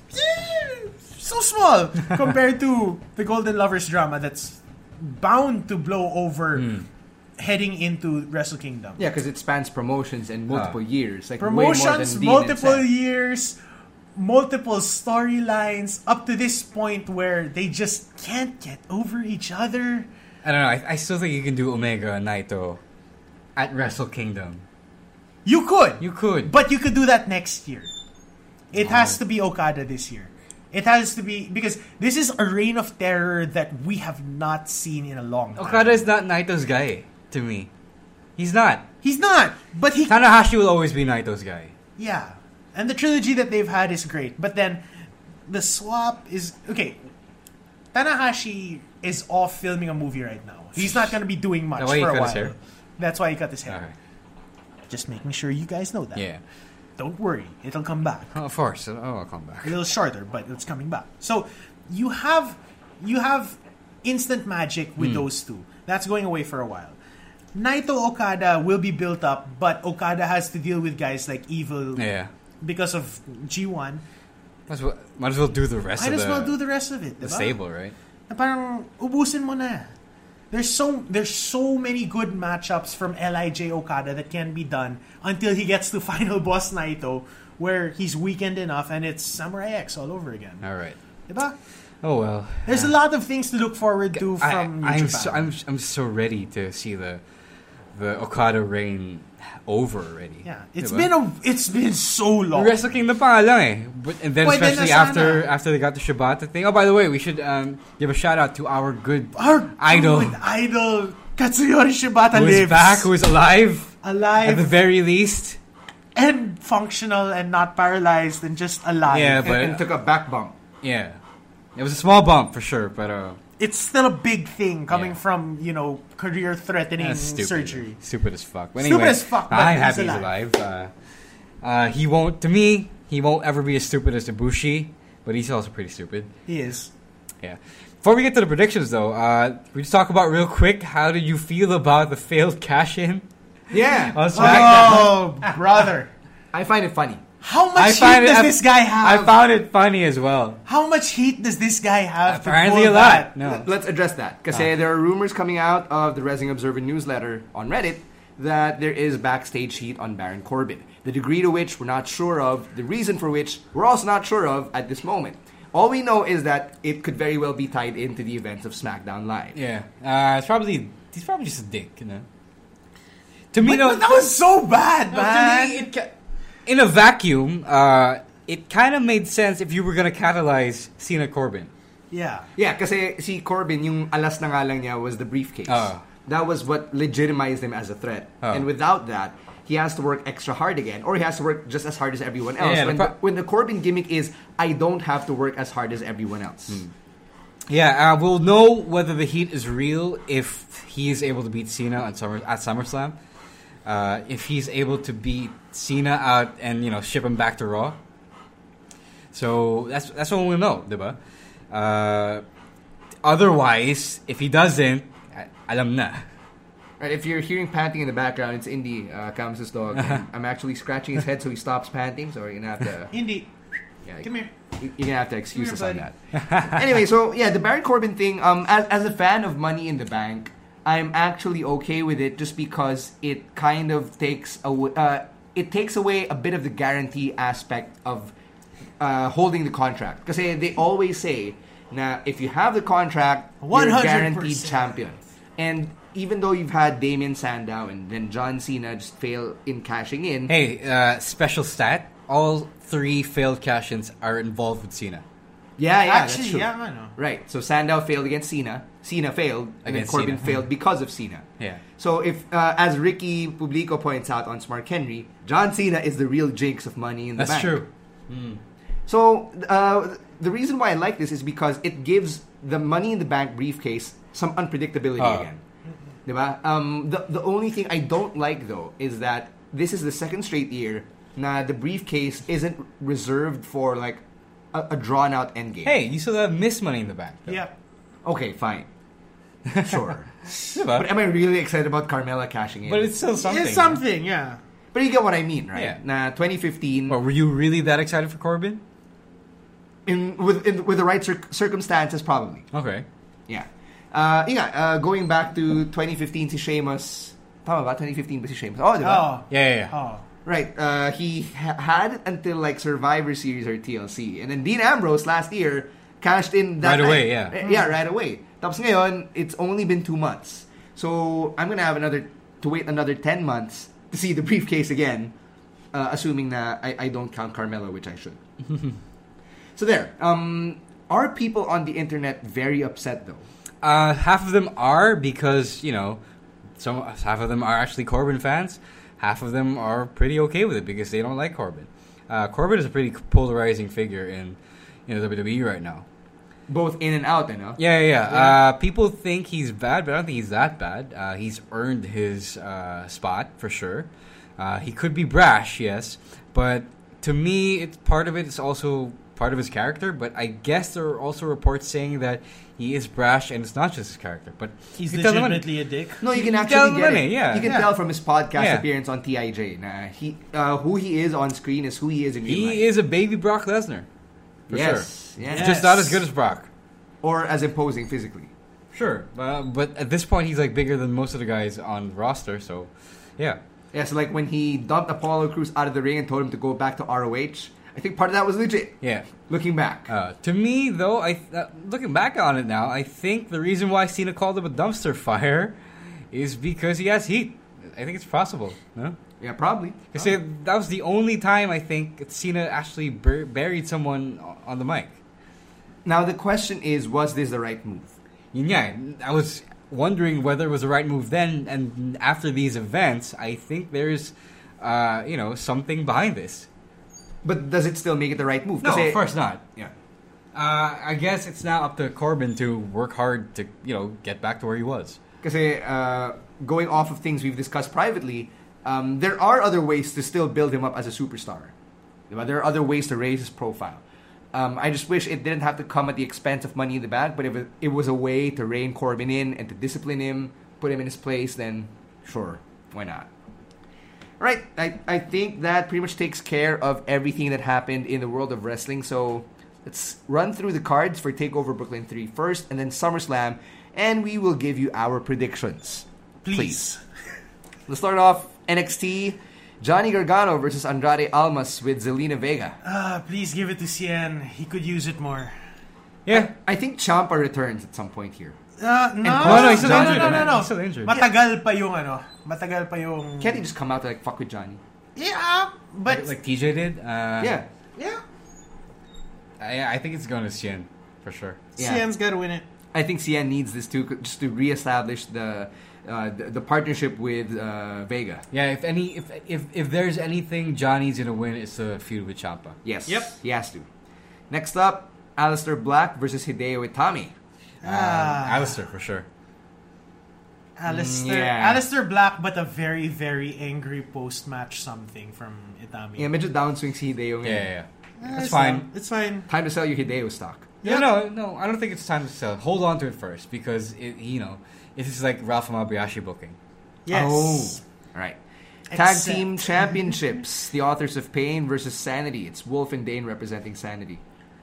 so small compared to the Golden Lovers drama that's bound to blow over heading into Wrestle Kingdom. Yeah, because it spans promotions and multiple years. Like way Promotions, more than Dean and multiple Seth. years, multiple storylines, up to this point where they just can't get over each other. I don't know. I still think you can do Omega and Naito at Wrestle Kingdom. You could. You could. But you could do that next year. It has to be Okada this year. It has to be, because this is a reign of terror that we have not seen in a long time. Okada is not Naito's guy to me. He's not. He's not, but he... Tanahashi will always be Naito's guy. Yeah. And the trilogy that they've had is great. But then, the swap is... Okay, Tanahashi is off filming a movie right now. He's not going to be doing much That's why he for a cut while. his hair? That's why he cut his hair. Okay. Just making sure you guys know that. Yeah. Don't worry, it'll come back. Oh, of course. Oh, I'll come back. A little shorter, but it's coming back. So you have instant magic with those two. That's going away for a while. Naito Okada will be built up, but Okada has to deal with guys like Evil Yeah. because of G1. Might as well do the rest Might of as the, well do the rest of it, the diba? stable, right? Na parang ubusin mo na. There's so many good matchups from LIJ Okada that can be done until he gets to Final Boss Naito, where he's weakened enough and it's Samurai X all over again. All right. Diba? Oh well. There's a lot of things to look forward to from New I'm Japan. I'm so ready to see the Okada reign over already. Yeah, it's Diba? been so long. Wrestle Kingdom pa lang eh. But, and then Pwede na especially sana. after they got the Shibata thing. Oh, by the way, we should give a shout out to our good Our idol good idol Katsuyori Shibata who is lives back, who is alive at the alive very least. and functional and not paralyzed and just alive. Yeah, but And took a back bump. yeah, it was a small bump for sure, but it's still a big thing coming Yeah. from, career-threatening that's stupid. surgery. Stupid as fuck. But Stupid anyway, as fuck, but I'm he's happy he's alive. alive. He won't. To me, he won't ever be as stupid as Ibushi, but he's also pretty stupid. He is. Yeah. Before we get to the predictions, though, we just talk about real quick. How did you feel about the failed cash-in Yeah. on SmackDown? Oh, brother. I find it funny. How much heat does this guy have? I found it funny as well. How much heat does this guy have Apparently to a pull lot. that? No. Let's address that. Because there are rumors coming out of the Wrestling Observer newsletter on Reddit that there is backstage heat on Baron Corbin. The degree to which we're not sure of, the reason for which we're also not sure of at this moment. All we know is that it could very well be tied into the events of SmackDown Live. Yeah. He's probably just a dick, you know. To me, But that was so bad, man. To me, in a vacuum, it kind of made sense if you were gonna catalyze Cena Corbin. Yeah. Yeah, kasi si Corbin, yung alas na nga lang niya was the briefcase. That was what legitimized him as a threat. And without that, he has to work extra hard again. Or he has to work just as hard as everyone else. Yeah, when the Corbin gimmick is, I don't have to work as hard as everyone else. Yeah, we'll know whether the heat is real if he is able to beat Cena at SummerSlam. If he's able to beat Cena out and, you know, ship him back to Raw. So that's what we'll know, diba? Otherwise, if he doesn't, alam na. Right, if you're hearing panting in the background, it's Indy, Camus' dog. And I'm actually scratching his head so he stops panting, so you're going to have to... Indy, Yeah, come here. You're going to have to excuse Come us here, on that. Anyway, so yeah, the Baron Corbin thing, as a fan of Money in the Bank, I'm actually okay with it just because it kind of takes away, a bit of the guarantee aspect of holding the contract. Because they always say, na if you have the contract, you're a 100%. guaranteed champion. And even though you've had Damien Sandow and then John Cena just fail in cashing in. Hey, special stat. All 3 failed cash-ins are involved with Cena. Yeah, Actually, that's true. yeah, I know. Right. So Sandow failed against Cena. Cena failed. And then Against Corbin Cena. failed because of Cena. Yeah. So if, as Ricky Publico points out on Smart Henry, John Cena is the real jinx of Money in the That's Bank. true. So the reason why I like this is because it gives the Money in the Bank briefcase some unpredictability again. Diba? The only thing I don't like though is that this is the second straight year na the briefcase isn't reserved for like a drawn out endgame. Hey, you still have Miss Money in the Bank. though. Yeah. Okay, fine. Sure. Diba? But am I really excited about Carmella cashing in? But it's still something. It's something, yeah. But you get what I mean, right? Yeah. Na 2015 Well, were you really that excited for Corbin? with the right circumstances, probably. Okay. Yeah. Going back to 2015, si Sheamus. Tama ba? 2015 ba si Sheamus? Oh, di ba? Oh. Yeah. Oh. Right. He had it until like Survivor Series or TLC. And then Dean Ambrose last year cashed in that Right night. away, yeah. Yeah, right away. Tapos ngayon, it's only been 2 months. So I'm going to wait another 10 months to see the briefcase again. Assuming that I don't count Carmella, which I should. So there. Are people on the internet very upset though? Half of them are because, you know, half of them are actually Corbin fans. Half of them are pretty okay with it because they don't like Corbin. Corbin is a pretty polarizing figure in WWE right now. Both in and out, no? Yeah. People think he's bad, but I don't think he's that bad. He's earned his spot for sure. He could be brash, yes, but to me, it's part of it. It's also part of his character. But I guess there are also reports saying that he is brash, and it's not just his character. But He's you tell them- legitimately a dick. No, you can You actually tell get money, it. yeah. You can Yeah. tell from his podcast Yeah. appearance on TIJ. Who he is on screen is who he is in real life. He is a baby Brock Lesnar, for sure. Yes. Yes. Just not as good as Brock. Or as imposing physically. Sure, but at this point, he's like bigger than most of the guys on the roster. So, yeah. Yeah, so like when he dumped Apollo Crews out of the ring and told him to go back to ROH, I think part of that was legit. Yeah. Looking back. To me, though, looking back on it now, I think the reason why Cena called him a dumpster fire is because he has heat. I think it's possible. No? Yeah, probably. Because that was the only time I think Cena actually buried someone on the mic. Now the question is, was this the right move? Yeah, I was wondering whether it was the right move then, and after these events, I think there's, something behind this. But does it still make it the right move? No, Kasi- of course not. Yeah. I guess it's now up to Corbin to work hard to, get back to where he was. Kasi going off of things we've discussed privately, there are other ways to still build him up as a superstar. Diba? There are other ways to raise his profile. I just wish it didn't have to come at the expense of Money in the Bank, but if it was a way to rein Corbin in and to discipline him, put him in his place, then sure, why not? Right, I think that pretty much takes care of everything that happened in the world of wrestling. So let's run through the cards for TakeOver Brooklyn 3 first, and then SummerSlam, and we will give you our predictions. Please. Let's start off NXT. Johnny Gargano versus Andrade Almas with Zelina Vega. Please give it to Cien. He could use it more. Yeah. I think Ciampa returns at some point here. No, he's still injured. No. He's still injured. Matagal pa yung... Can't he just come out to fuck with Johnny? Yeah, but... Like TJ did? Yeah. I think it's going to Cien, for sure. Yeah. Cien's gotta win it. I think Cien needs this too, just to reestablish the partnership with Vega. Yeah, if there's anything Johnny's gonna win, it's the feud with Ciampa. Yes. Yep. He has to. Next up, Aleister Black versus Hideo Itami. Aleister, for sure. Aleister Black, but a very, very angry post-match something from Itami. Yeah, medyo downswing si Hideo. Yeah. That's fine. It's fine. Time to sell your Hideo stock. Yeah, no, I don't think it's time to sell. Hold on to it first, because it is like Ralph Mabayashi booking. Yes. Oh. All right. Tag Team Championships. The Authors of Pain versus Sanity. It's Wolf and Dane representing Sanity.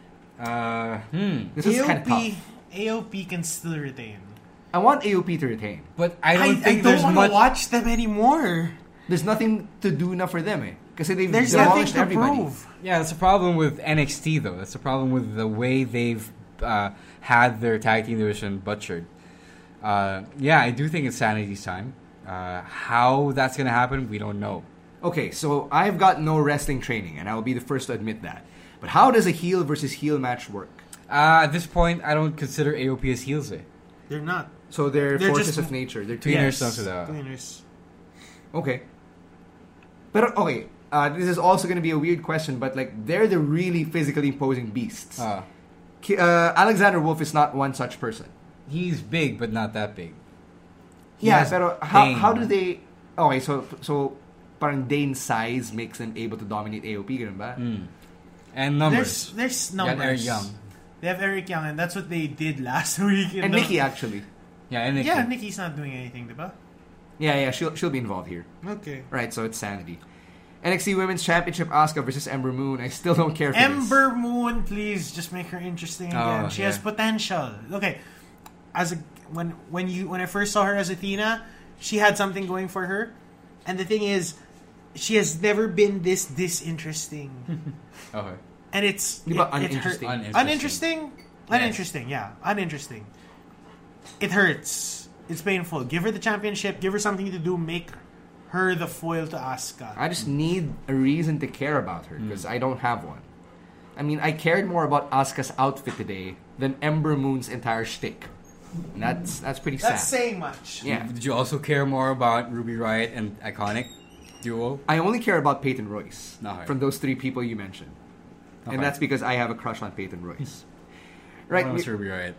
This is kind of tough. AOP can still retain. I want AOP to retain. But I don't think I there's don't much... watch them anymore. There's nothing to do na for them, eh. Kasi they've There's nothing demolished to everybody. prove. Yeah, that's a problem with NXT, though. That's a problem with the way they've had their tag team division butchered. I do think it's Sanity's time. How that's going to happen, we don't know. Okay, so I've got no wrestling training, and I will be the first to admit that. But how does a heel versus heel match work? At this point, I don't consider AOP as heels, eh. They're not. So they're forces just- of nature. They're Tweeners, tweeners. Tweeners. Okay. But okay, this is also going to be a weird question, but like they're the really physically imposing beasts. Alexander Wolf is not one such person. He's big, but not that big. Yeah, has pero Dane. how do they... Okay, so parang Dane's size makes them able to dominate AOP, ganun ba? And numbers. There's You got numbers. Eric Young. They have Eric Young, and that's what they did last week. And Nikki, actually. Yeah, and Nikki. Yeah, Nikki's not doing anything, diba? Yeah, she'll be involved here. Okay. Right, so it's Sanity. NXT Women's Championship, Asuka versus Ember Moon. I still don't care for this. Ember Moon, please just make her interesting again. She has potential. Okay, when I first saw her as Athena, she had something going for her, and the thing is, she has never been this disinteresting. Okay. Uninteresting. And uninteresting. It hurts. It's painful. Give her the championship. Give her something to do. Make her the foil to Asuka. I just need a reason to care about her because I don't have one. I mean, I cared more about Asuka's outfit today than Ember Moon's entire shtick. And that's pretty sad. That's saying much. Yeah. Did you also care more about Ruby Riott and Iconic duo? I only care about Peyton Royce Okay. from those three people you mentioned. Okay. And that's because I have a crush on Peyton Royce. Right. Right. Ruby Riott.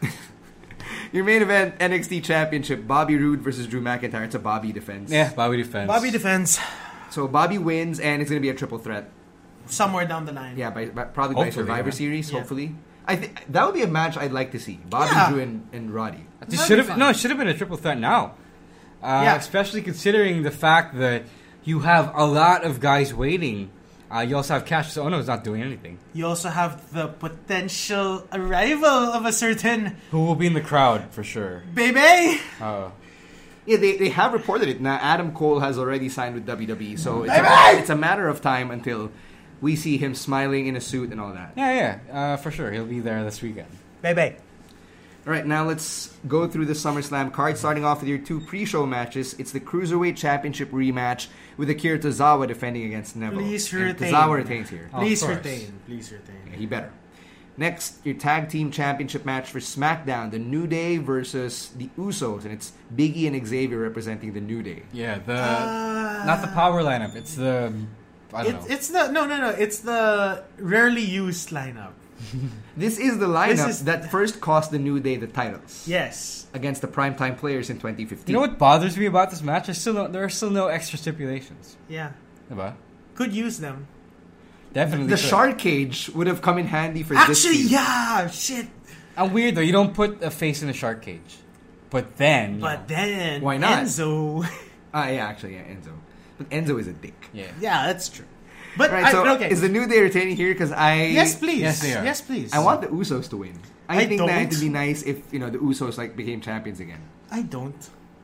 Your main event, NXT Championship, Bobby Roode versus Drew McIntyre. It's a Bobby defense. Yeah, Bobby defense. Bobby defends So Bobby wins, and it's going to be a triple threat. somewhere down the line. Yeah, probably by Hopefully, Survivor yeah. Series, Yeah. hopefully. I think that would be a match I'd like to see. Bobby, Yeah. Drew, and Roddy. It That'd should be have fun. no. It should have been a triple threat now. Yeah. Especially considering the fact that you have a lot of guys waiting. You also have Cassius Ohno who's not doing anything. You also have the potential arrival of a certain Who will be in the crowd for sure? baby. Yeah, they have reported it. Now, Adam Cole has already signed with WWE, so it's a matter of time until we see him smiling in a suit and all that. Yeah, for sure. He'll be there this weekend. Baby. All right, now let's go through the SummerSlam card, starting off with your two pre-show matches. It's the Cruiserweight Championship rematch with Akira Tozawa defending against Neville. Please And retain. Tozawa retains here. Please of course. retain. Please retain. Yeah, he better. Next, your Tag Team Championship match for SmackDown, the New Day versus the Usos, and it's Big E and Xavier representing the New Day. Yeah, not the power lineup. It's the I don't know. It's the no. It's the rarely used lineup. This is the lineup This is- that first cost the New Day the titles Yes. against the primetime players in 2015. You know what bothers me about this match? There are still no extra stipulations. Yeah. Diba? Could use them. Definitely. The could. shark cage would have come in handy for this Actually, feud. yeah. Shit. And weird though, you don't put a face in a shark cage. But then, you But know, then Why not? Enzo. Enzo. But Enzo is a dick. yeah. Yeah, that's true. But Right, so okay. is the New Day retaining here? Because Yes, please. Yes, they are. Yes, please. I want the Usos to win. I I think don't. that it'd be nice if the Usos became champions again. I don't.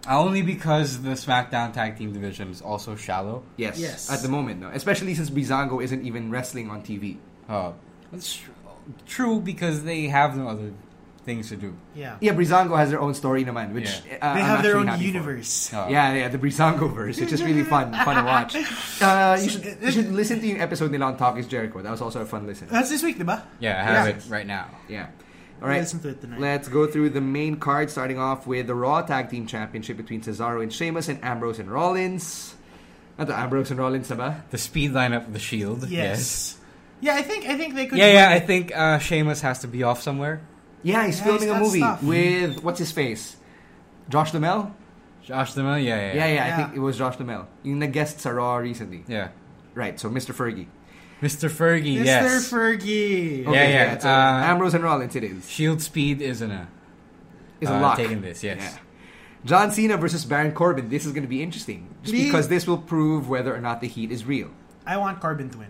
Only because the SmackDown Tag Team division is also shallow. Yes. Yes. At the moment, no. Especially since Breezango isn't even wrestling on TV. It's true because they have no other things to do. Yeah. Yeah, Breezango has their own story naman, which They I'm have their actually own happy for. universe. Yeah, the Breezango verse, which is really fun to watch. You should listen to yung episode nila on Talk is Jericho. That was also a fun listen. That's this week, diba? Yeah, I have Yeah. it right now. Yeah. All right. Listen to it tonight. Let's go through the main card, starting off with the Raw Tag Team Championship between Cesaro and Sheamus and Ambrose and Rollins. Not the Ambrose and Rollins, ba? The speed lineup of the Shield. Yes. Yeah, I think they could. Yeah, I think Sheamus has to be off somewhere. Yeah, he's filming he's a got movie stuff. with what's his face, Josh Duhamel. Josh Duhamel, yeah. Yeah, I think it was Josh Duhamel. Yung nag-guest sa Raw recently. Yeah. Right, so Mr. Fergie. Mr. Fergie, Mr. yes. Fergie. Okay, Yeah. So Ambrose and Rollins it is. Shield speed is a lock. taking this, yes. Yeah. John Cena versus Baron Corbin. This is going to be interesting. Just because this will prove whether or not the heat is real. I want Corbin to win.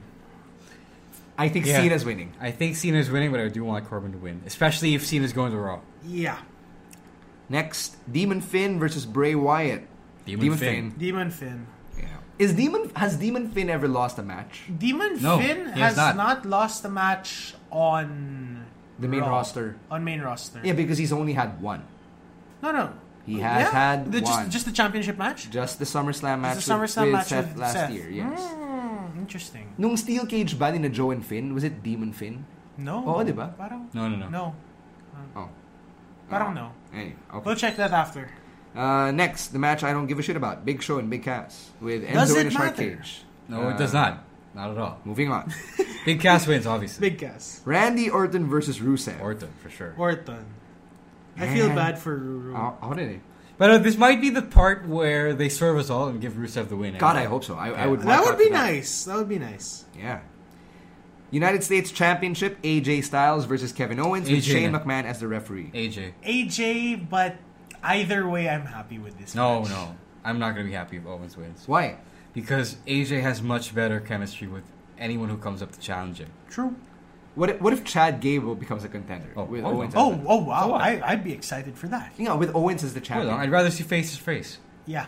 I think Yeah. Cena's winning. I think Cena's winning, but I do want Corbin to win. Especially if Cena's going to Raw. Yeah. Next, Demon Finn versus Bray Wyatt. Demon Finn. Demon Finn. Yeah. Has Demon Finn ever lost a match? Demon No, Finn he has has not lost a match on The main Raw. roster. On main roster. Yeah, because he's only had one. No. He has had one. Just the championship match? Just the SummerSlam match Just the SummerSlam with match Seth with last Seth. year. Yes. Interesting. Nung Steel Cage ba ni na Joe and Finn? Was it Demon Finn? No. Oo, di ba? Parang, No. no. Oh. Parang no. Anyway, okay. We'll check that after. Next, the match I don't give a shit about. Big Show and Big Cass with Does Enzo it and a Shark matter? Cage. No, it does not. Not at all. Moving on. Big Cass wins, obviously. Big guess. Randy Orton versus Rusev. Orton, for sure. Orton. I feel bad for Ruru. Ako rin eh. But this might be the part where they serve us all and give Rusev the win. God, I hope so. I would. That watch would out be for that. nice. That would be nice. Yeah. United States Championship: AJ Styles versus Kevin Owens with AJ Shane na. McMahon as the referee. AJ. AJ, but either way, I'm happy with this match. No. I'm not going to be happy if Owens wins. Why? Because AJ has much better chemistry with anyone who comes up to challenge him. True. What if Chad Gable becomes a contender with Owens? Oh, as wow. So what? I'd be excited for that. with Owens as the Hold champion. on, I'd rather see face to face. Yeah.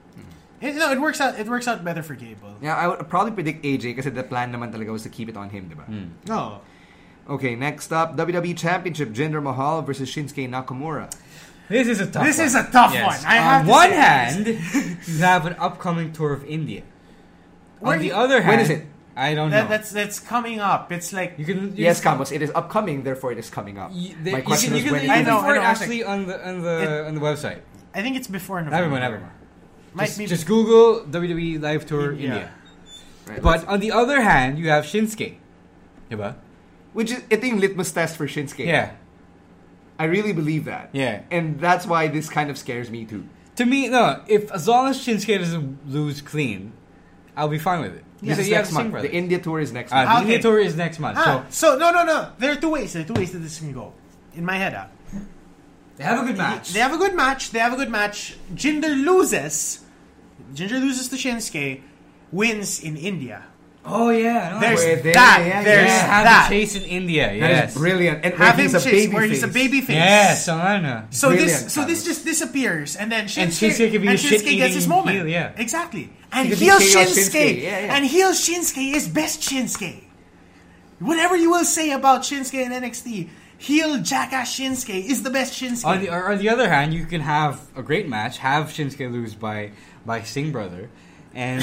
It works out. It works out better for Gable. Yeah, I would probably predict AJ because the plan naman talaga was to keep it on him, diba? No. Okay, next up, WWE Championship: Jinder Mahal versus Shinsuke Nakamura. This is a tough This one. is a tough Yes. one. I have On to one say hand, you have an upcoming tour of India. Where On the you- other hand, When is it? I don't know. That's coming up. It's like You can Yes, Campos, it is upcoming, therefore it is coming up. My question is when you it can is. know, look for it I know. actually on the website. I think it's before November. Never mind. Might be Just Google WWE Live Tour India. India. Right, But on the other hand, you have Shinsuke. Diba? which is ito yung litmus test for Shinsuke. Yeah. I really believe that. Yeah. And that's why this kind of scares me too. To me, no. As long as Shinsuke doesn't lose clean, I'll be fine with it. This Because is you have next the Singh month. brothers. The India tour is next month. The Okay. India tour is next month. So So no. There are two ways. There are two ways that this can go. In my head, they have a good match. They have a good match. Jinder loses to Shinsuke, wins in India. Oh yeah. There's Pwede, that. yeah, There's have that. the chase in India. That Yes. is brilliant. And Have where him he's a chase baby where face. he's a baby face. Yes. Sana. So Brilliant, this just disappears, and then And Shinsuke can be a Shinsuke gets his shit-eating moment. heel, yeah. Exactly. And Because heel he's KO Shinsuke, Shinsuke. Yeah. and heel Shinsuke is best Shinsuke. Whatever you will say about Shinsuke and NXT, heel jackass Shinsuke is the best Shinsuke. On the other hand, you can have a great match, have Shinsuke lose by Singh brother, and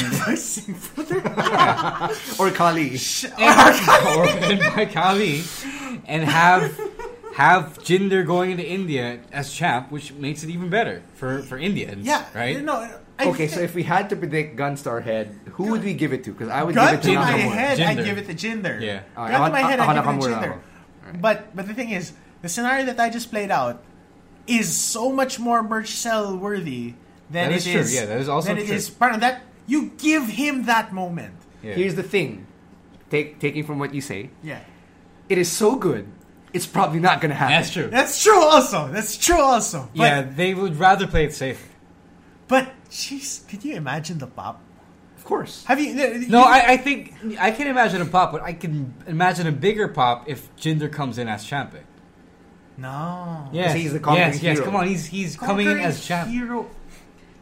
Or Kali. or by Kali, and have Jinder going into India as champ, which makes it even better for Indians. yeah, right. No, Okay, so if we had to predict guns to our head, who would we give it to? Because I would gun give it to to my Nakamura. head, I'd Jinder. give it to Jinder. Yeah. Gun to my head, I'd give it to Nakamura Jinder. ako. Alright. But the thing is, the scenario that I just played out is so much more merch sell worthy than That is it true. is. Yeah, that is also than it true. is part of that. You give him that moment. Yeah. Here's the thing. Taking from what you say, Yeah. it is so good, it's probably not going to happen. That's true. That's true also. But, Yeah, they would rather play it safe. But, jeez, could you imagine the pop? Of course. Have you... No, I think I can imagine a pop, but I can imagine a bigger pop if Jinder comes in as champion. No. Yes, he's the conquering yes. hero. Come on, he's coming in as champ. Hero.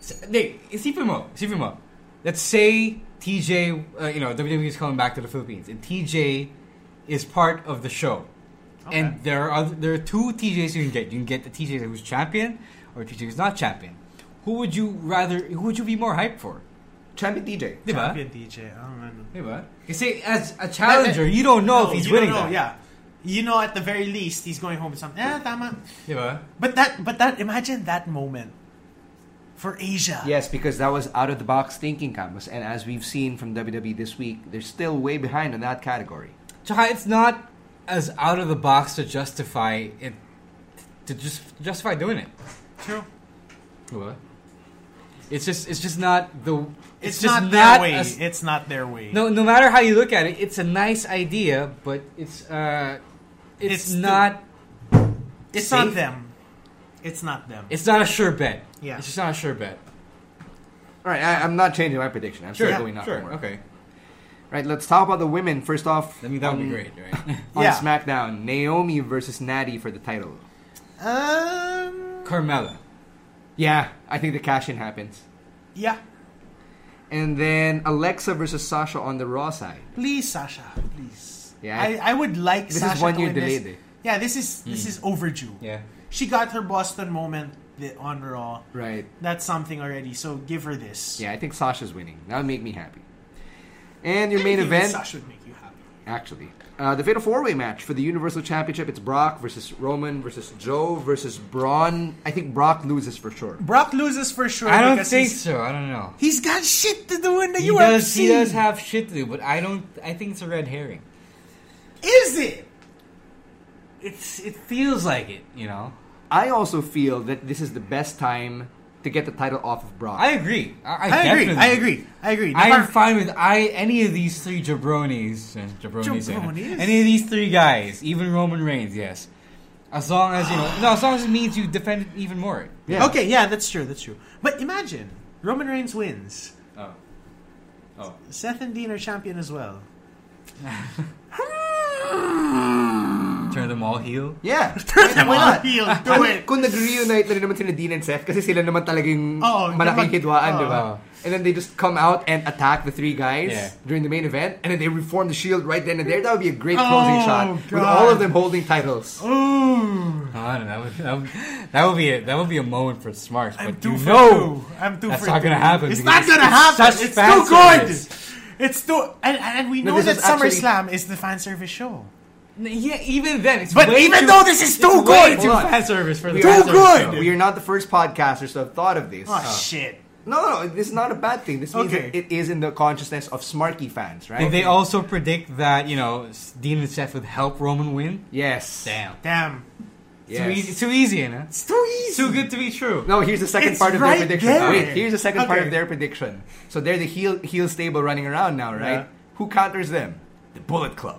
isipin mo. Let's say TJ, WWE is coming back to the Philippines, and TJ is part of the show. Okay. And there are two TJs you can get. You can get the TJ who's champion, or TJ who's not champion. Who would you be more hyped for? Champion TJ. Diba? Champion DJ. Diba? Kasi as a challenger, you don't know if he's winning that. Yeah. You know, at the very least, he's going home with something. Tama. Diba? But that, imagine that moment for Asia. Yes, because that was out of the box thinking, Camus. And as we've seen from WWE this week, they're still way behind in that category. Tsaka it's not as out of the box to justify it, to justify doing it. True. Diba? It's just not the. It's just not their way. as- It's not their way. No matter how you look at it, it's a nice idea, but it's It's not. It's safe. not them. It's not them. It's not a sure bet. Yeah. It's just not a sure bet. All right, I'm not changing my prediction. I'm still going not more. Okay. Right, let's talk about the women. First off, I mean, that would be great, right? on Yeah. SmackDown, Naomi versus Natty for the title. Carmella. Yeah, I think the cash-in happens. Yeah. And then Alexa versus Sasha on the Raw side. Please, Sasha. Please. Yeah, I would like this is Sasha 1 to year win this. delayed, eh? Yeah, this is overdue. Yeah. She got her Boston moment on Raw. Right. That's something already. So give her this. Yeah, I think Sasha's winning. That would make me happy. And your main Anything with event, Sasha would make you happy. actually. The Fatal 4-Way match for the Universal Championship. It's Brock versus Roman versus Joe versus Braun. I think Brock loses for sure. Brock loses for sure. I don't because think so. I don't know. He's got shit to do in the He UFC. does have shit to do, but I think it's a red herring. Is it? It feels like it, you know. I also feel that this is the best time to get the title off of Brock. I agree. I agree. I agree. I am fine with any of these three jabronis and Jabronis? any of these three guys, even Roman Reigns, yes. As long as as long as it means you defend it even more. Yeah. Okay, yeah, that's true. But imagine Roman Reigns wins. Oh. Seth and Dean are champion as well. Turn them all heel. Yeah. Why not? Heel, do it. Kung nag-reunite na rin naman sila Dean and Seth kasi sila naman talagang Oo, malaking naman- hidwaan, oo. di ba? And then they just come out and attack the three guys Yeah. during the main event, and then they reform the Shield right then and there. That would be a great closing shot with God. all of them holding titles. Ooh. I don't know. That would be it. That would be a moment for Smarts. I'm But two you for know two. I'm two that's for not two. gonna happen. It's because not gonna happen. such It's fan too good. service. It's too, and we No, know this that is actually- SummerSlam is the fan service show. Yeah, even then, it's But way even too, though this is too it's way good. too Hold on. fan service for the We fan are- Too service good. show. We are not the first podcasters to have thought of this. Oh shit. No, this is not a bad thing. This means Okay. that it is in the consciousness of Smarky fans, right? Did they also predict that Dean and Seth would help Roman win? Yes. Damn. Yes. Too easy, you know? It's too easy. Too good to be true. No, here's the second It's part of right their prediction. there. Wait, here's the second part Okay. of their prediction. So they're the heel stable running around now, right? Yeah. Who counters them? The Bullet Club.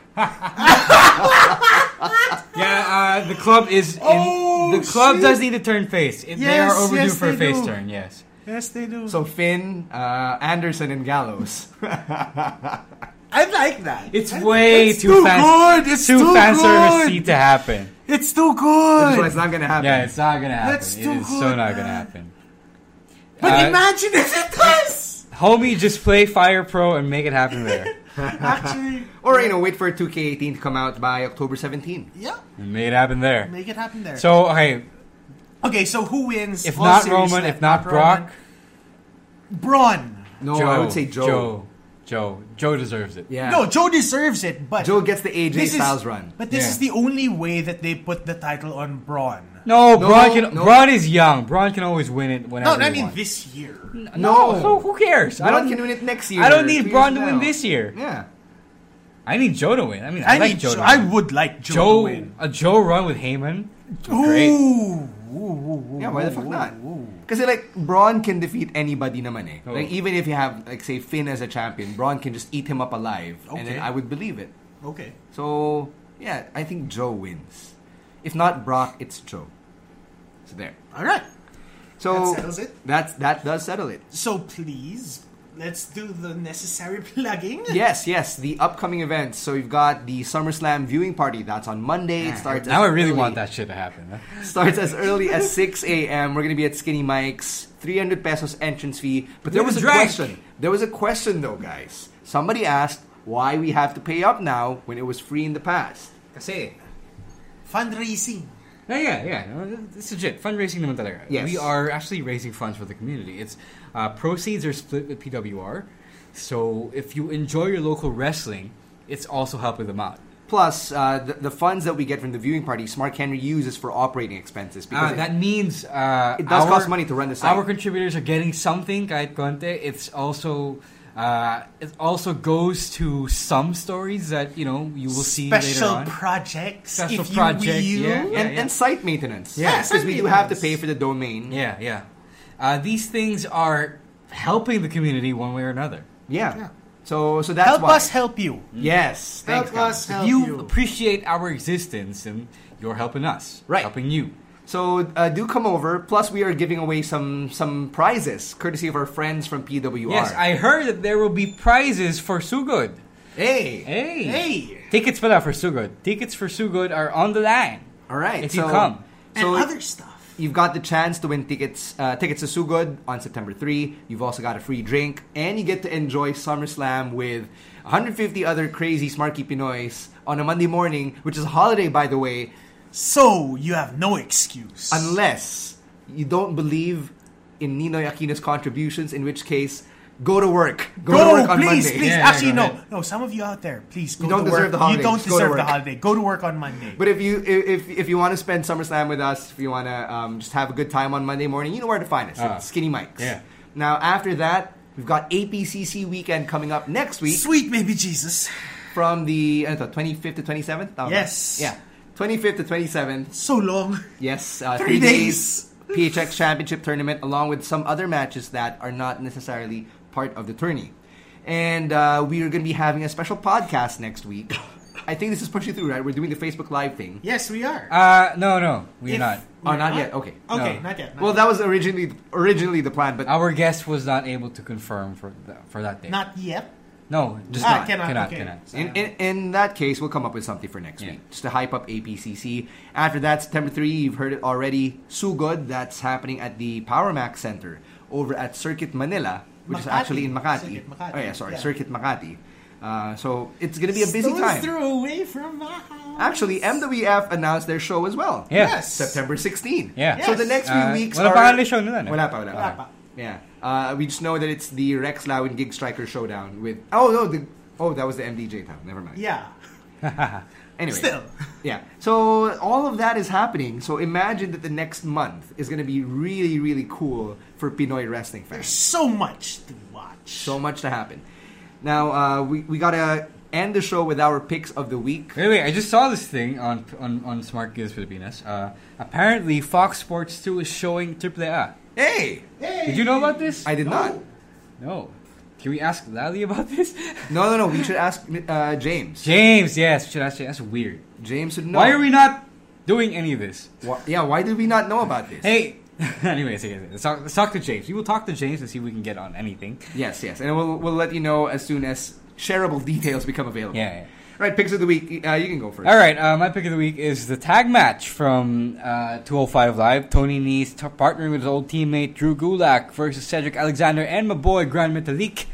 Yeah, the club is. The club does need to turn face. They Yes, are overdue yes, for a they face do. turn. Yes. Yes, they do. So Finn, Anderson, and Gallows. I like that. It's way it's too fan. good. It's too too fan good. service to happen. It's too That's why good. it's not gonna happen. Yeah, it's not gonna happen. That's It too is so good, not gonna man. happen. But imagine if it does. Homie, just play Fire Pro and make it happen there. Actually, Or wait for 2K18 to come out by October 17. yeah, Make it happen there. make it happen there. So, okay, Okay, so who wins? if all not series Roman, left? if not Brock, Braun. No, Joe. I would say Joe. Joe deserves it. Yeah. No, Joe deserves it, but Joe gets the AJ this Styles is, run. But this Yeah. is the only way that they put the title on Braun. No, No, no. Braun is young. Braun can always win it whenever No, I he mean wants. this year. No. So who cares? Braun can win it next year. I don't need 2 Braun years to win now. this year. Yeah. I need Joe to win. I mean, I like Joe to win. I would like Joe to win. A Joe run with Heyman. Great. Ooh. Yeah, why the fuck not? Because like Braun can defeat anybody naman eh. Oh. Like even if you have like say Finn as a champion, Braun can just eat him up alive, and then Okay. I would believe it. Okay. So yeah, I think Joe wins. If not Brock, it's Joe. So there. All right. So That settles it. That does settle it. So please, let's do the necessary plugging. Yes, the upcoming events. So we've got the SummerSlam viewing party. That's on Monday. It starts. Now as I really early- want that shit to happen. Huh? Starts as early as 6 a.m. We're gonna be at Skinny Mike's, 300 pesos entrance fee. But there was a drank. question. There was a question though, guys. Somebody asked why we have to pay up now when it was free in the past. Kasi, Fundraising. yeah. No, it's legit. Fundraising naman talaga. Yes. We are actually raising funds for the community. It's proceeds are split with PWR. So if you enjoy your local wrestling, it's also helping them out. Plus, the funds that we get from the viewing party, Smart Henry uses for operating expenses. Because That means it does cost money to run the site. Our contributors are getting something, kahit konti. It also goes to some stories that you will see later Special on. projects. Special if projects, you will. yeah. and site maintenance. Yeah. Because we do have to pay for the domain. Yeah. These things are helping the community one way or another. Yeah. So that's Help why. us help you. Yes. Thanks, Help us guys. help You you. appreciate our existence, and you're helping us. Right. Helping you. So do come over. Plus, we are giving away some prizes, courtesy of our friends from PWR. Yes, I heard that there will be prizes for Sugod. Hey. Hey. Tickets pala for Sugod. Tickets for Sugod are on the line. All right. If you come. And So other stuff. you've got the chance to win tickets to Sugod on September 3. You've also got a free drink, and you get to enjoy SummerSlam with 150 other crazy Smarky Pinoys on a Monday morning, which is a holiday, by the way, So you have no excuse. unless you don't believe in Ninoy Aquino's contributions, in which case, go to work. Go to work on please, Monday. please. Yeah, Actually, go no. ahead. No, some of you out there, please go You don't to deserve work. the holiday. You don't Just go to deserve the work. holiday. Go to work on Monday. But if you want to spend SummerSlam with us, if you want to just have a good time on Monday morning, you know where to find us. It's Skinny Mike's. Yeah. Now, after that, we've got APCC weekend coming up next week Sweet baby Jesus. from the 25th to 27th. Tama ba? Yes. Yeah. 25th to 27th. So long. Yes. 3 days. PHX Championship Tournament, along with some other matches that are not necessarily part of the tourney. And we are going to be having a special podcast next week. I think this is pushing through, right? We're doing the Facebook Live thing. Yes, we are. No, we're If- not. Oh, we're not yet. Okay. Okay, No. not yet. Well, that was originally the plan, but Our guest was not able to confirm for that day. not yet. No, just not. Cannot. okay. in that case, we'll come up with something for next Yeah. week, just to hype up APCC. After that, September 3, you've heard it already, Sugod, that's happening at the Power Max Center over at Circuit Manila, which is Makati. actually in Makati. Circuit Makati, Oh yeah, sorry, yeah. Circuit Makati. So it's going to be a busy Stone's time. throw away from my house. Actually, MWF announced their show as well. Yeah. Yes. September 16. Yeah. So the Yes. next few weeks wala are... pa nga show nila, no? Wala pa. Wala pa. Yeah. We just know that it's the Rex Lau and Gig Striker showdown with... Oh, that was the MDJ time. Never mind. Yeah. Anyway. Still. Yeah. So all of that is happening. So imagine that the next month is going to be really, really cool for Pinoy wrestling There's fans. so much to watch. So much to happen. Now, we got to end the show with our picks of the week. Wait, I just saw this thing on Smart Gilas Filipinas. Apparently, Fox Sports 2 is showing AAA. Hey! Did you know about this? I did not. No. Can we ask Lally about this? No. We should ask James. James, yes. We should ask James. That's weird. James should know. Why are we not doing any of this? Why did we not know about this? Hey! Anyways, let's talk to James. We will talk to James and see if we can get on anything. Yes. And we'll let you know as soon as shareable details become available. Yeah. Right, picks of the week. You can go first. All right, my pick of the week is the tag match from 205 Live. Tony Nese partnering with his old teammate Drew Gulak versus Cedric Alexander and my boy Grand Metalik,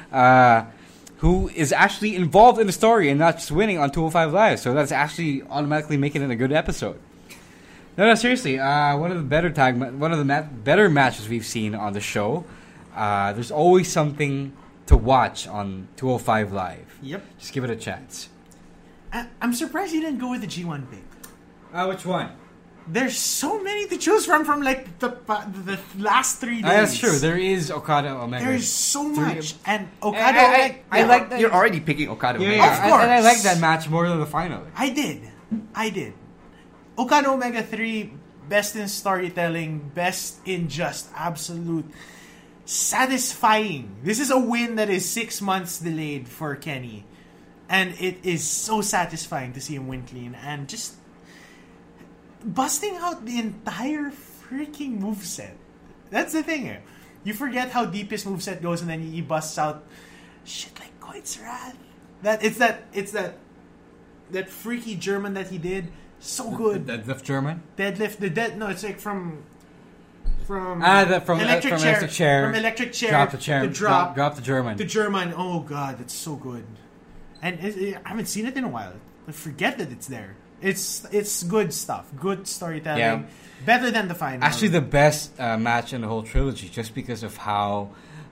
who is actually involved in the story and not just winning on 205 Live. So that's actually automatically making it a good episode. No, seriously. One of the better matches we've seen on the show. There's always something to watch on 205 Live. Yep. Just give it a chance. I'm surprised you didn't go with the G1 pick. Which one? There's so many to choose from like the last 3 days. That's true. There is Okada Omega. There's so Three- much. And Okada... I like that. You're already picking Okada. Yeah, Omega. yeah. Of course. And I like that match more than the final. I did. Okada Omega 3, best in storytelling, best in just absolute satisfying. This is a win that is 6 months delayed for Kenny. And it is so satisfying to see him win clean. And just busting out the entire freaking moveset. That's the thing. You forget how deep his moveset goes and then he busts out shit like Koit's Wrath. It's that freaky German that he did. So good. Deadlift German? Deadlift. No, it's like from from electric chair. From electric chair. Drop the chair. To drop the German. The German. Oh god, that's so good. And I haven't seen it in a while. I forget that it's there. It's good stuff. Good storytelling. Yeah. Better than the final. Actually, the best match in the whole trilogy, just because of how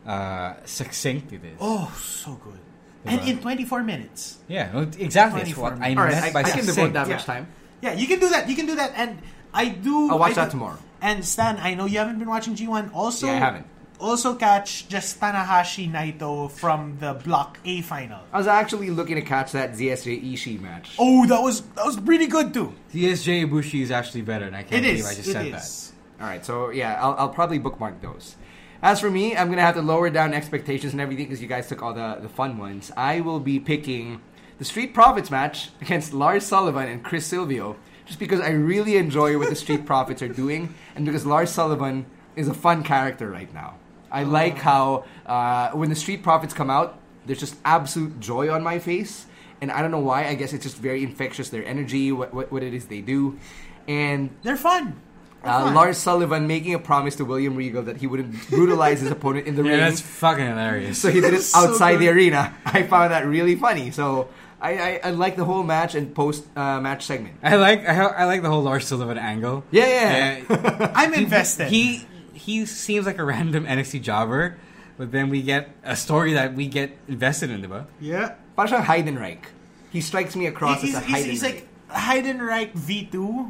succinct it is. Oh, so good. And in 24 minutes. Yeah, exactly. That's 24 what I minutes. All meant right, by I can devote succinct. that Yeah. much time. Yeah, you can do that. You can do that. And I'll watch that tomorrow. And Stan, I know you haven't been watching G1. Also, Yeah, I haven't. Also catch just Tanahashi Naito from the Block A final. I was actually looking to catch that ZSJ Ishii match. Oh, that was pretty good too. CSJ Ibushi is actually better, and I can't believe I just said that. All right, so yeah, I'll probably bookmark those. As for me, I'm gonna have to lower down expectations and everything because you guys took all the fun ones. I will be picking the Street Profits match against Lars Sullivan and Chris Silvio, just because I really enjoy what the Street Profits are doing, and because Lars Sullivan is a fun character right now. I like how when the Street Profits come out, there's just absolute joy on my face, and I don't know why. I guess it's just very infectious. Their energy, what it is they do, and They're fun. Lars Sullivan making a promise to William Regal that he wouldn't brutalize his opponent in the ring. Yeah, that's fucking hilarious. So he did it So outside the good. arena. I found that really funny. So I like the whole match and post match segment. I like the whole Lars Sullivan angle. Yeah. I'm invested. He seems like a random NXT jobber, but then we get a story that we get invested in, diba? Yeah. Parang siyang Heidenreich. He strikes me across as a Heidenreich. He's like Heidenreich V2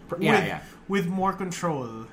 with more control.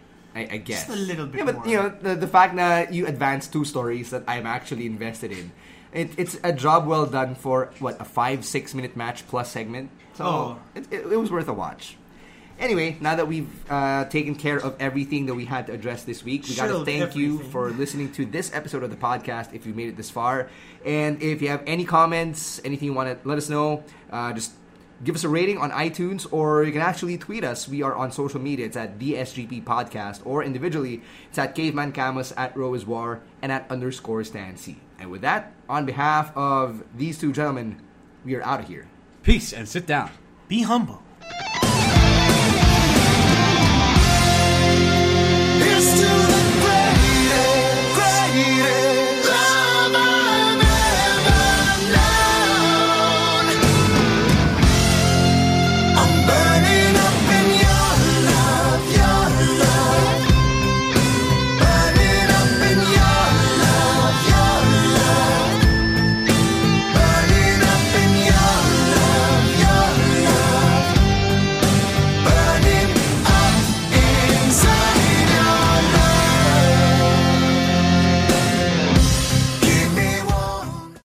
I guess. Just a little bit Yeah, but more. you know, the fact that you advance two stories that I'm actually invested in, it's a job well done for, what, a 5-6 minute match plus segment. So it was worth a watch. Anyway, now that we've taken care of everything that we had to address this week, we got to thank you for listening to this episode of the podcast if you made it this far. And if you have any comments, anything you want to let us know, just give us a rating on iTunes, or you can actually tweet us. We are on social media. It's at DSGP Podcast, or individually, it's at Caveman Camus, at Row is War, and at _StanC. And with that, on behalf of these two gentlemen, we are out of here. Peace and sit down. Be humble.